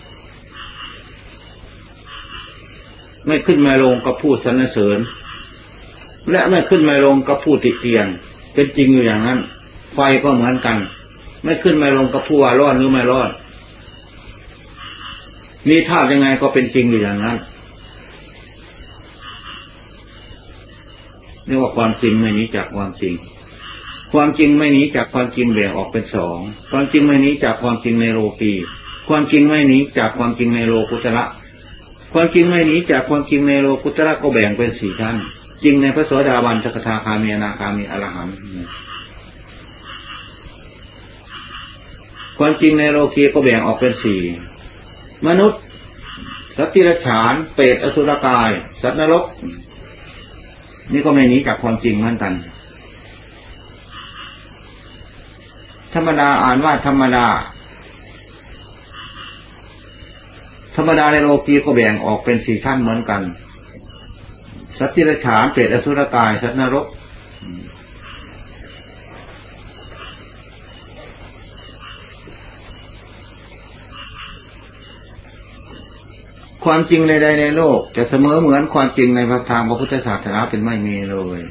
S1: ไม่ขึ้นมาลงกับผู้สรรเสริญและไม่ขึ้นมาลงกับผู้ติเตียนเป็นจริงอยู่อย่างนั้นไฟก็เหมือนกันไม่ขึ้นมาลงกับผู้ว่าร้อนหรือไม่ร้อนมีธาตุยังไงก็เป็นจริงอยู่อย่างนั้นเรียกว่าความจริงไม่หนีจากความจริงความจริงไม่หนีจากความจริงแบ่งออกเป็นสองความจริงไม่หนีจากความจริงในโลกีความจริงไม่หนีจากความจริงในโลกุตระความจริงไม่หนีจากความจริงในโลกุตระก็แบ่งเป็นสี่ชั้นจริงในพระโสดาบันสกทาคามีอนาคามีอรหันต์ความจริงในโลกีก็แบ่งออกเป็นสี่มนุษย์สัตว์ดิรัจฉานเปรตอสุรกายสัตว์นรกนี่ก็ไม่หนีจากความจริงเหมือนกันธรรมดาอ่านว่าธรรมดาในโลกีก็แบ่งออกเป็นสี่ชั้นเหมือนกันสัตว์ดิรัจฉานเปรตอสุรกายสัตว์นรกความจริงใดๆในโลกจะเสมอเหมือนความจริงในพระธรรมพระพุทธศาสนาเป็นไม่มีเลย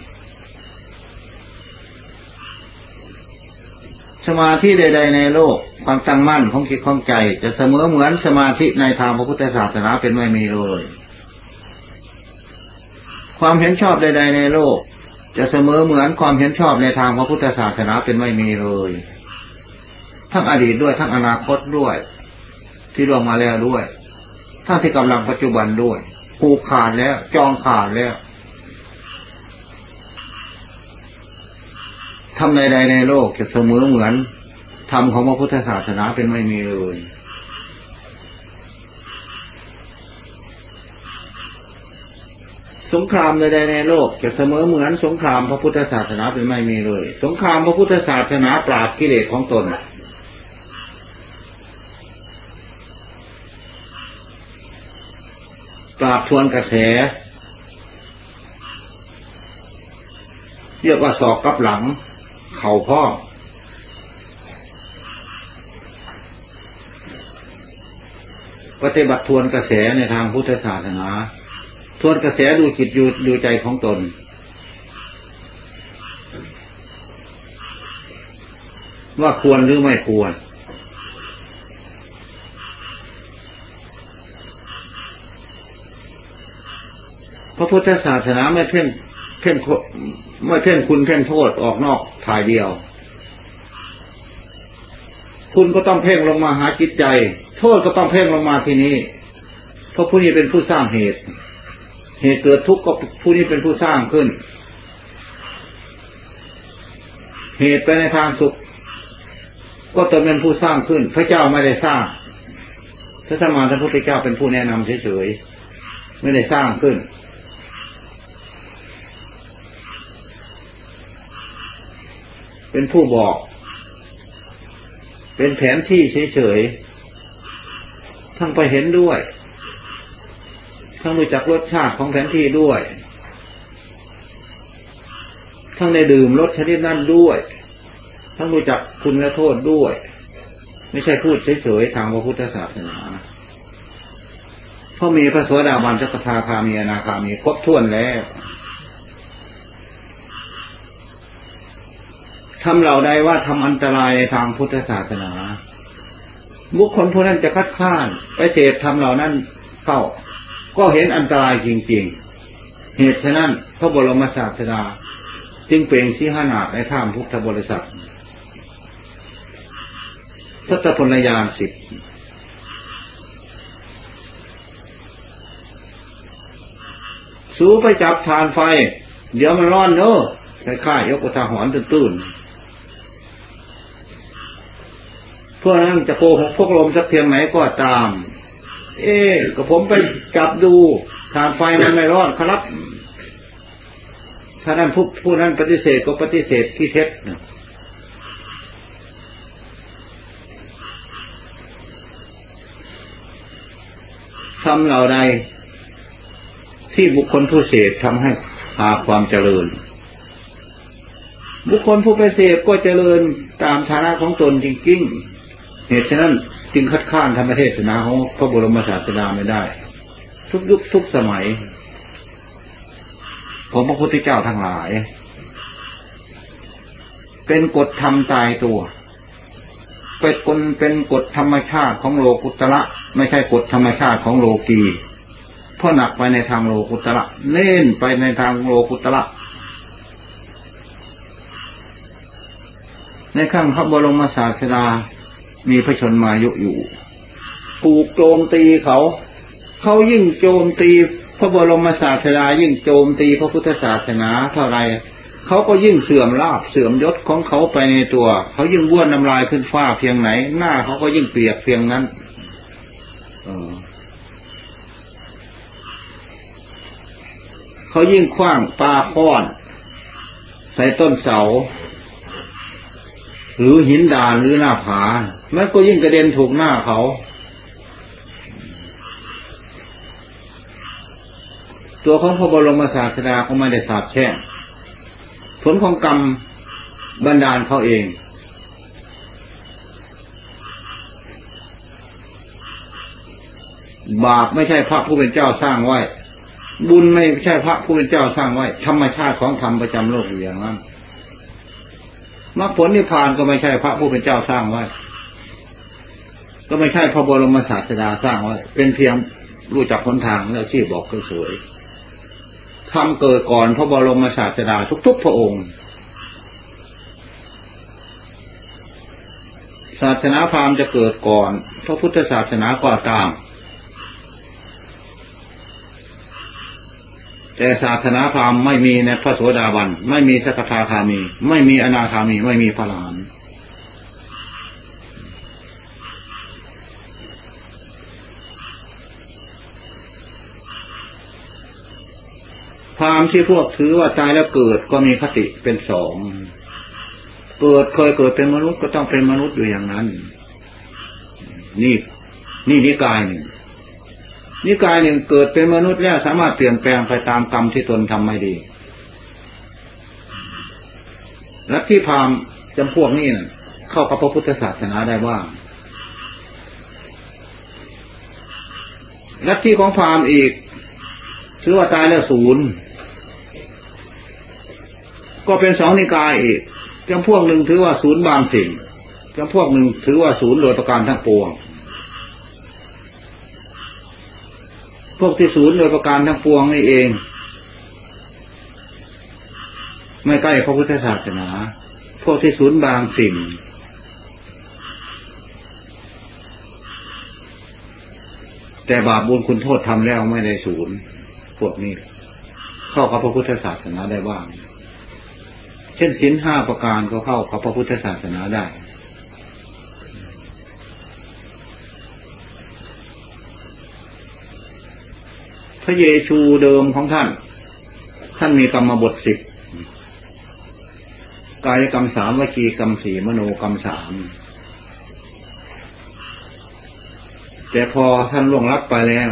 S1: สมาธิใดๆในโลกความตั้งมั่นของจิตของใจจะเสมอเหมือนสมาธิในทางพระพุทธศาสนาเป็นไม่มีเลยความเห็นชอบใดๆในโลกจะเสมอเหมือนความเห็นชอบในทางพระพุทธศาสนาเป็นไม่มีเลยทั้งอดีตด้วยทั้งอนาคตด้วยที่ล่วงมาแล้วด้วยทั้งที่กำลังปัจจุบันด้วยผูกขาดแล้วจองขาดแล้วทำใดๆในโลกจะเสมอเหมือนธรรมของพระพุทธศาสนาเป็นไม่มีเลยสงครามใดๆในโลกจะเสมอเหมือนสงครามพระพุทธศาสนาเป็นไม่มีเลยสงครามพระพุทธศาสนาปราบกิเลสของตนปราบทวนกระแสเรียกว่าศอกกับหลังเข่าพ่อปฏิบัติทวนกระแสในทางพุทธศาสนาทวนกระแสดูจิตดูใจของตนว่าควรหรือไม่ควรพระพุทธศาสนาไม่เพ่งคุณเพ่งโทษออกนอกถ่ายเดียวคุณก็ต้องเพ่งลงมาหาจิตใจโทษก็ต้องเพ่งลงมาที่นี้เพราะผู้นี้เป็นผู้สร้างเหตุเกิดทุกข์ก็ผู้นี้เป็นผู้สร้างขึ้นเหตุไปในทางสุขก็ตนเป็นผู้สร้างขึ้นพระเจ้าไม่ได้สร้างพระสัมมาสัมพุทธเจ้าเป็นผู้แนะนำเฉยๆไม่ได้สร้างขึ้นเป็นผู้บอกเป็นแผนที่เฉยๆทั้งไปเห็นด้วยทั้งรู้จักรสชาติของแผนที่ด้วยทั้งได้ดื่มรสชนิดนั้นด้วยทั้งรู้จักคุณและโทษด้วยไม่ใช่พูดเฉยๆทางพระพุทธศาสนาเพราะมีพระโสดาบันสกทาคามีอนาคามีครบถ้วนแล้วทำเหล่าใดว่าทำอันตรายในทางพุทธศาสนาบุคคลผู้นั้นจะคัดค้านไปเสพทำเหล่านั้นเข้าก็เห็นอันตรายจริงๆเหตุฉะนั้นพระบรมศาสดาจึงเปล่งสีหนาฏในทางพุทธบริษัทสัตตพลญาณ10 สู้ไปจับทานไฟเดี๋ยวมันร้อนเนอะคล้ายๆยกกระทาหอนตื้นๆพวกนั้นจะโกหกพวกลมสักเพียงไหนก็ตามก็ผมไปจับดูทานไฟมันไม่ร้อนครับถ้านั้นผู้นั้นปฏิเสธก็ปฏิเสธที่เท็จทำเหล่าใดที่บุคคลผู้เสพทำให้หาความเจริญบุคคลผู้ไปเสพก็เจริญตามฐานะของตนจริงๆเหตุฉะนั้นจึงคัดค้านธรรมเทศนาของพระบรมศาสดาไม่ได้ทุกยุคทุกสมัยของพระพุทธเจ้าทั้งหลายเป็นกฎธรรมตายตัวเป็นกฎธรรมชาติของโลกุตระไม่ใช่กฎธรรมชาติของโลกีเพราะหนักไปในทางโลกุตระเน้นไปในทางโลกุตระในขั้งพระบรมศาสดามีพระชนมายุอยู่ถูกโจมตีเขายิ่งโจมตีพระบรมศาสดายิ่งโจมตีพระพุทธศาสนาเท่าไรเขาก็ยิ่งเสื่อมลาภเสื่อมยศของเขาไปในตัวเขายิ่งบ้วนน้ำลายขึ้นฟ้าเพียงไหนหน้าเขาก็ยิ่งเปียกเพียงนั้นเขายิ่งขว้างปลาค้อนใส่ต้นเสาหรือหินดานหรือหน้าผามันก็ยิ่งกระเด็นถูกหน้าเขาตัวของพระบรมศาสดาก็ไม่ได้สาปแช่งผลของกรรมบันดาลเขาเองบาปไม่ใช่พระผู้เป็นเจ้าสร้างไว้บุญไม่ใช่พระผู้เป็นเจ้าสร้างไว้ธรรมชาติของธรรมประจำโลกอยู่อย่างนั้นมรรคผลนิพพานก็ไม่ใช่พระผู้เป็นเจ้าสร้างไว้ก็ไม่ใช่พระบรมศาสดาสร้างไว้เป็นเพียงรู้จักหนทางแล้วชี้บอกก็สวยทำเกิดก่อนพระบรมศาสดาทุกๆพระองค์ศาสนาพราหมณ์จะเกิดก่อนพระพุทธศาสนาก็ตามแต่ศาสนาพราหมณ์ไม่มีในพระโสดาบันไม่มีสกทาคามีไม่มีอนาคามีไม่มีพระอรหันต์พราหมณ์ที่พวกถือว่าตายแล้วเกิดก็มีคติเป็นสองเคยเกิดเป็นมนุษย์ก็ต้องเป็นมนุษย์อยู่อย่างนั้นนี่นิกายหนึ่งเกิดเป็นมนุษย์แล้วสามารถเปลี่ยนแปลงไปตามกรรมที่ตนทำไม่ดีลัทธิพราหมณ์จำพวกนี้เข้ากับพระพุทธศาสนาได้บ้างลัทธิของพราหมณ์อีกถือว่าตายแล้วศูนย์ก็เป็นสองนิกายอีกจำพวกหนึ่งถือว่าศูนย์บางสิ่งจำพวกหนึ่งถือว่าศูนย์โดยประการทั้งปวงพวกที่ศูนย์โดยประการทั้งปวงนี่เองไม่ใกล้พระพุทธศาสนาพวกที่ศูนย์บางสิ่งแต่บาปบุญคุณโทษทำแล้วไม่ได้ศูนย์พวกนี้เข้ากับพระพุทธศาสนาได้บ้างเช่นศีล5ประการก็เข้ากับพระพุทธศาสนาได้พระเยซูเดิมของท่านมีกรรมบท10กายกรรม3วจีกรรม4มโนกรรม3แต่พอท่านล่วงลับไปแล้ว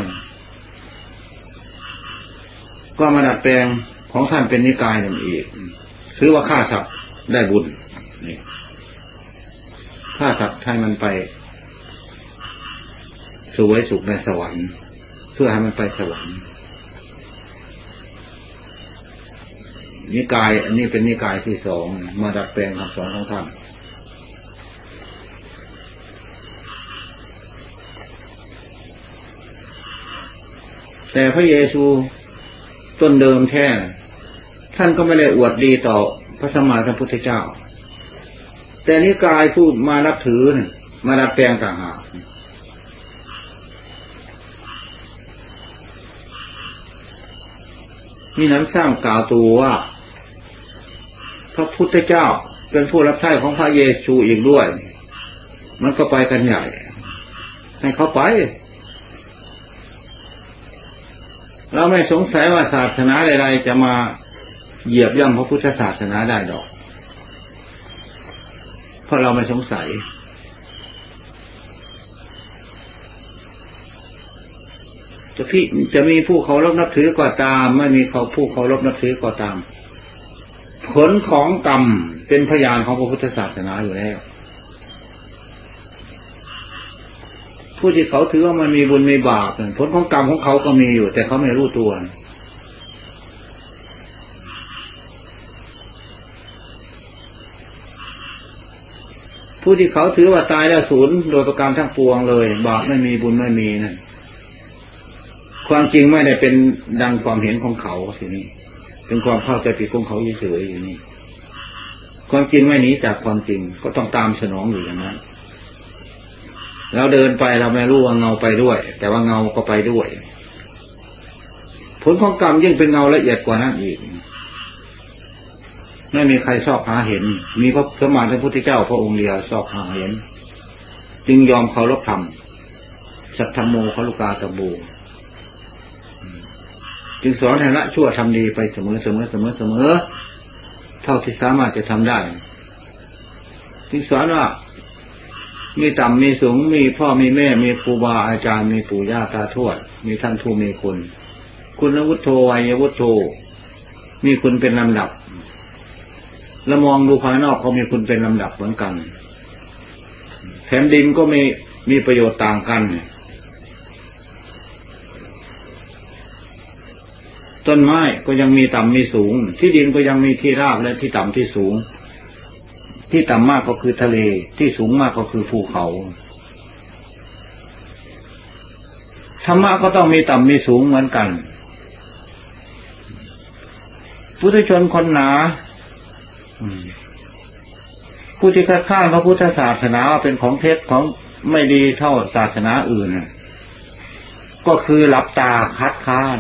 S1: ก็มาดัดแปลงของท่านเป็นนิกายหนึ่งอีกถือว่าฆ่าสัตว์ได้บุญนี่ฆ่าสัตว์ให้มันไปสวยสุขในสวรรค์เพื่อให้มันไปสวรรค์นิกายอันนี้เป็นนิกายที่สองมาดัดแปลงคำสอนของท่านแต่พระเยซูต้นเดิมแท้ท่านก็ไม่ได้อวดดีต่อพระสัมมาสัมพุทธเจ้าแต่นิกายผู้มานับถือมาดัดแปลงต่างหากมีน้ำซ้ำกล่าวตัวว่าพระพุทธเจ้าเป็นผู้รับใช้ของพระเยซูอีกด้วยมันก็ไปกันใหญ่ให้เขาไปเราไม่สงสัยว่าศาสนาใดๆจะมาเหยียบย่ำพระพุทธศาสนาได้ดอกเพราะเราไม่สงสัยจะมีผู้เคารพนับถือก็ตามไม่มีผู้เคารพนับถือก็ตามผลของกรรมเป็นพยานของพระพุทธศาสนาอยู่แล้วผู้ที่เขาถือว่ามันมีบุญมีบาปผลของกรรมของเขาก็มีอยู่แต่เขาไม่รู้ตัวผู้ที่เขาถือว่าตายแล้วศูนย์โดยประการทั้งปวงเลยบาปไม่มีบุญไม่มีนั่นความจริงไม่ได้เป็นดังความเห็นของเขาทีนี้เป็นความเข้าใจผิดของเขาเฉยๆอยู่นี่ความจริงไม่หนีจากความจริงก็ต้องตามสนองอยู่อย่างนั้นเราเดินไปเราไม่รู้ว่าเงาไปด้วยแต่ว่าเงาก็ไปด้วยผลของกรรมยิ่งเป็นเงาละเอียดกว่านั้นอีกไม่มีใครซอกหาเห็นมีพระสัมมาสัมพุทธเจ้าพระองค์เดียวซอกหาเห็นจึงยอมเคารพธรรมสัทธโมคลุกาตะโบจึงสอนให้ละชั่วทำดีไปเสมอเท่าที่สามารถจะทำได้จึงสอนว่ามีต่ำมีสูงมีพ่อมีแม่มีครูบาอาจารย์มีปู่ย่าตาทวดมีท่านผู้มีคุณวุฒโธวัยวุฒโธมีคุณเป็นลำดับแล้วมองดูภายนอกเขามีคุณเป็นลำดับเหมือนกันแผ่นดินก็มีประโยชน์ต่างกันต้นไม้ก็ยังมีต่ำมีสูงที่ดินก็ยังมีที่ราบและที่ต่ำที่สูงที่ต่ำมากก็คือทะเลที่สูงมากก็คือภูเขาธรรมะก็ต้องมีต่ำมีสูงเหมือนกันปุถุชนคนหนาผู้ที่คัดค้านพระพุทธศาสนาเป็นของเท็จของไม่ดีเท่าศาสนาอื่นก็คือหลับตาคัดค้าน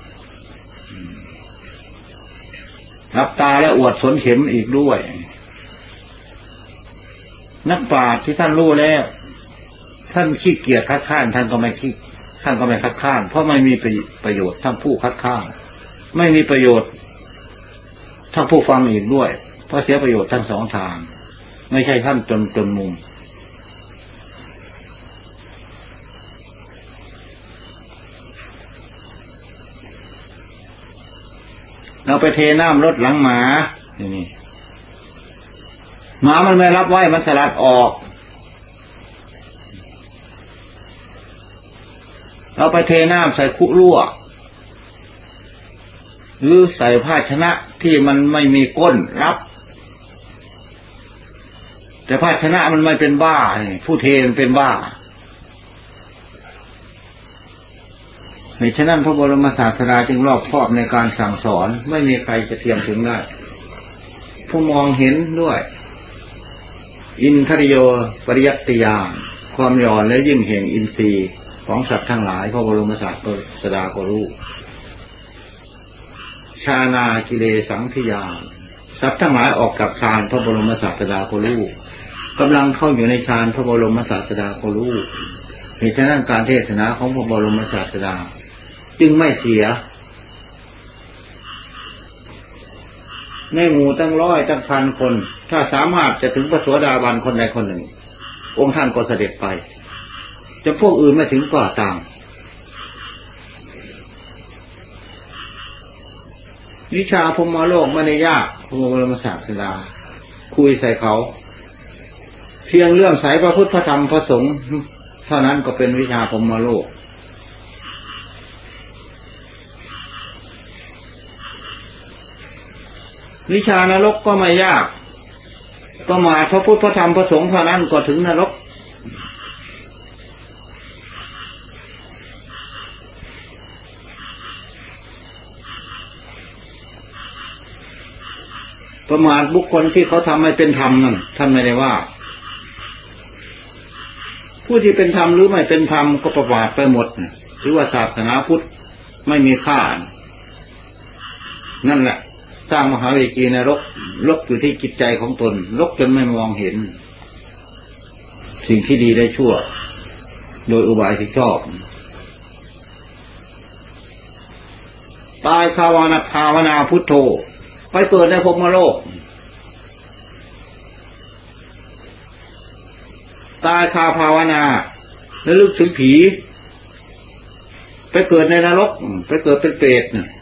S1: หลับตาและอวดสนเข็มอีกด้วยนักปราชญ์ที่ท่านรู้แล้วท่านขี้เกียจคัดค้านท่านก็ไม่คัดค้านเพราะไม่มีประโยชน์ทั้งผู้คัดค้านไม่มีประโยชน์ทั้งผู้ฟังอีกด้วยเพราะเสียประโยชน์ทั้งสองทางไม่ใช่ท่านจนมุมเราไปเทน้ำรดหลังหมานี่หมามันไม่รับไว้มันสลัดออกเราไปเทน้ำใส่คุรั่วหรือใส่ภาชนะที่มันไม่มีก้นรับแต่ภาชนะมันไม่เป็นบ้าผู้เทมันเป็นบ้าเหตุฉะนั้นพระบรมศาสดาจึงรอบคอบในการสั่งสอนไม่มีใครจะเทียมถึงได้ผู้มองเห็นด้วยอินทริโยปริยัตติญาณความหย่อนและยิ่งเห็นอินทรีย์ของสัตว์ทั้งหลายพระบรมศาสดาก็รู้ชานากิเลสังขยานสัตว์ทั้งหลายออกจากฌานพระบรมศาสดาก็รู้กำลังเข้าอยู่ในฌานพระบรมศาสดาก็รู้เหตุฉะนั้นการเทศนาของพระบรมศาสดาจึงไม่เสียในหมู่ตั้งร้อยตั้งพันคนถ้าสามารถจะถึงพระโสดาบันคนใดคนหนึ่งองค์ท่านก็เสด็จไปจะพวกอื่นไม่ถึงก็ตามวิชาพรหมโลกไม่ได้ยากพระบรมศาสดาคุยใส่เขาเพียงเรื่องใสพระพุทธพระธรรมพระสงฆ์เท่านั้นก็เป็นวิชาพรหมโลกวิชานรกก็ไม่ยากประมาทพระพุทธพระธรรมพระสงฆ์เท่านั้นก็ถึงนรกประมาทบุคคลที่เขาทำให้เป็นธรรมนั่นท่านไม่ได้ว่าผู้ที่เป็นธรรมหรือไม่เป็นธรรมก็ประมาทไปหมดหรือว่าศาสนาพุทธไม่มีค่านั่นแหละสร้างมหาเวจีนรกรกอยู่ที่จิตใจของตนรกจนไม่มองเห็นสิ่งที่ดีได้ชั่วโดยอุบายที่ชอบตายภาวนาพุทโธไปเกิดในภพโลกตายคาภาวนาแล้วลึกถึงผีไปเกิดในนรกไปเกิดเป็นเปรตน่ะ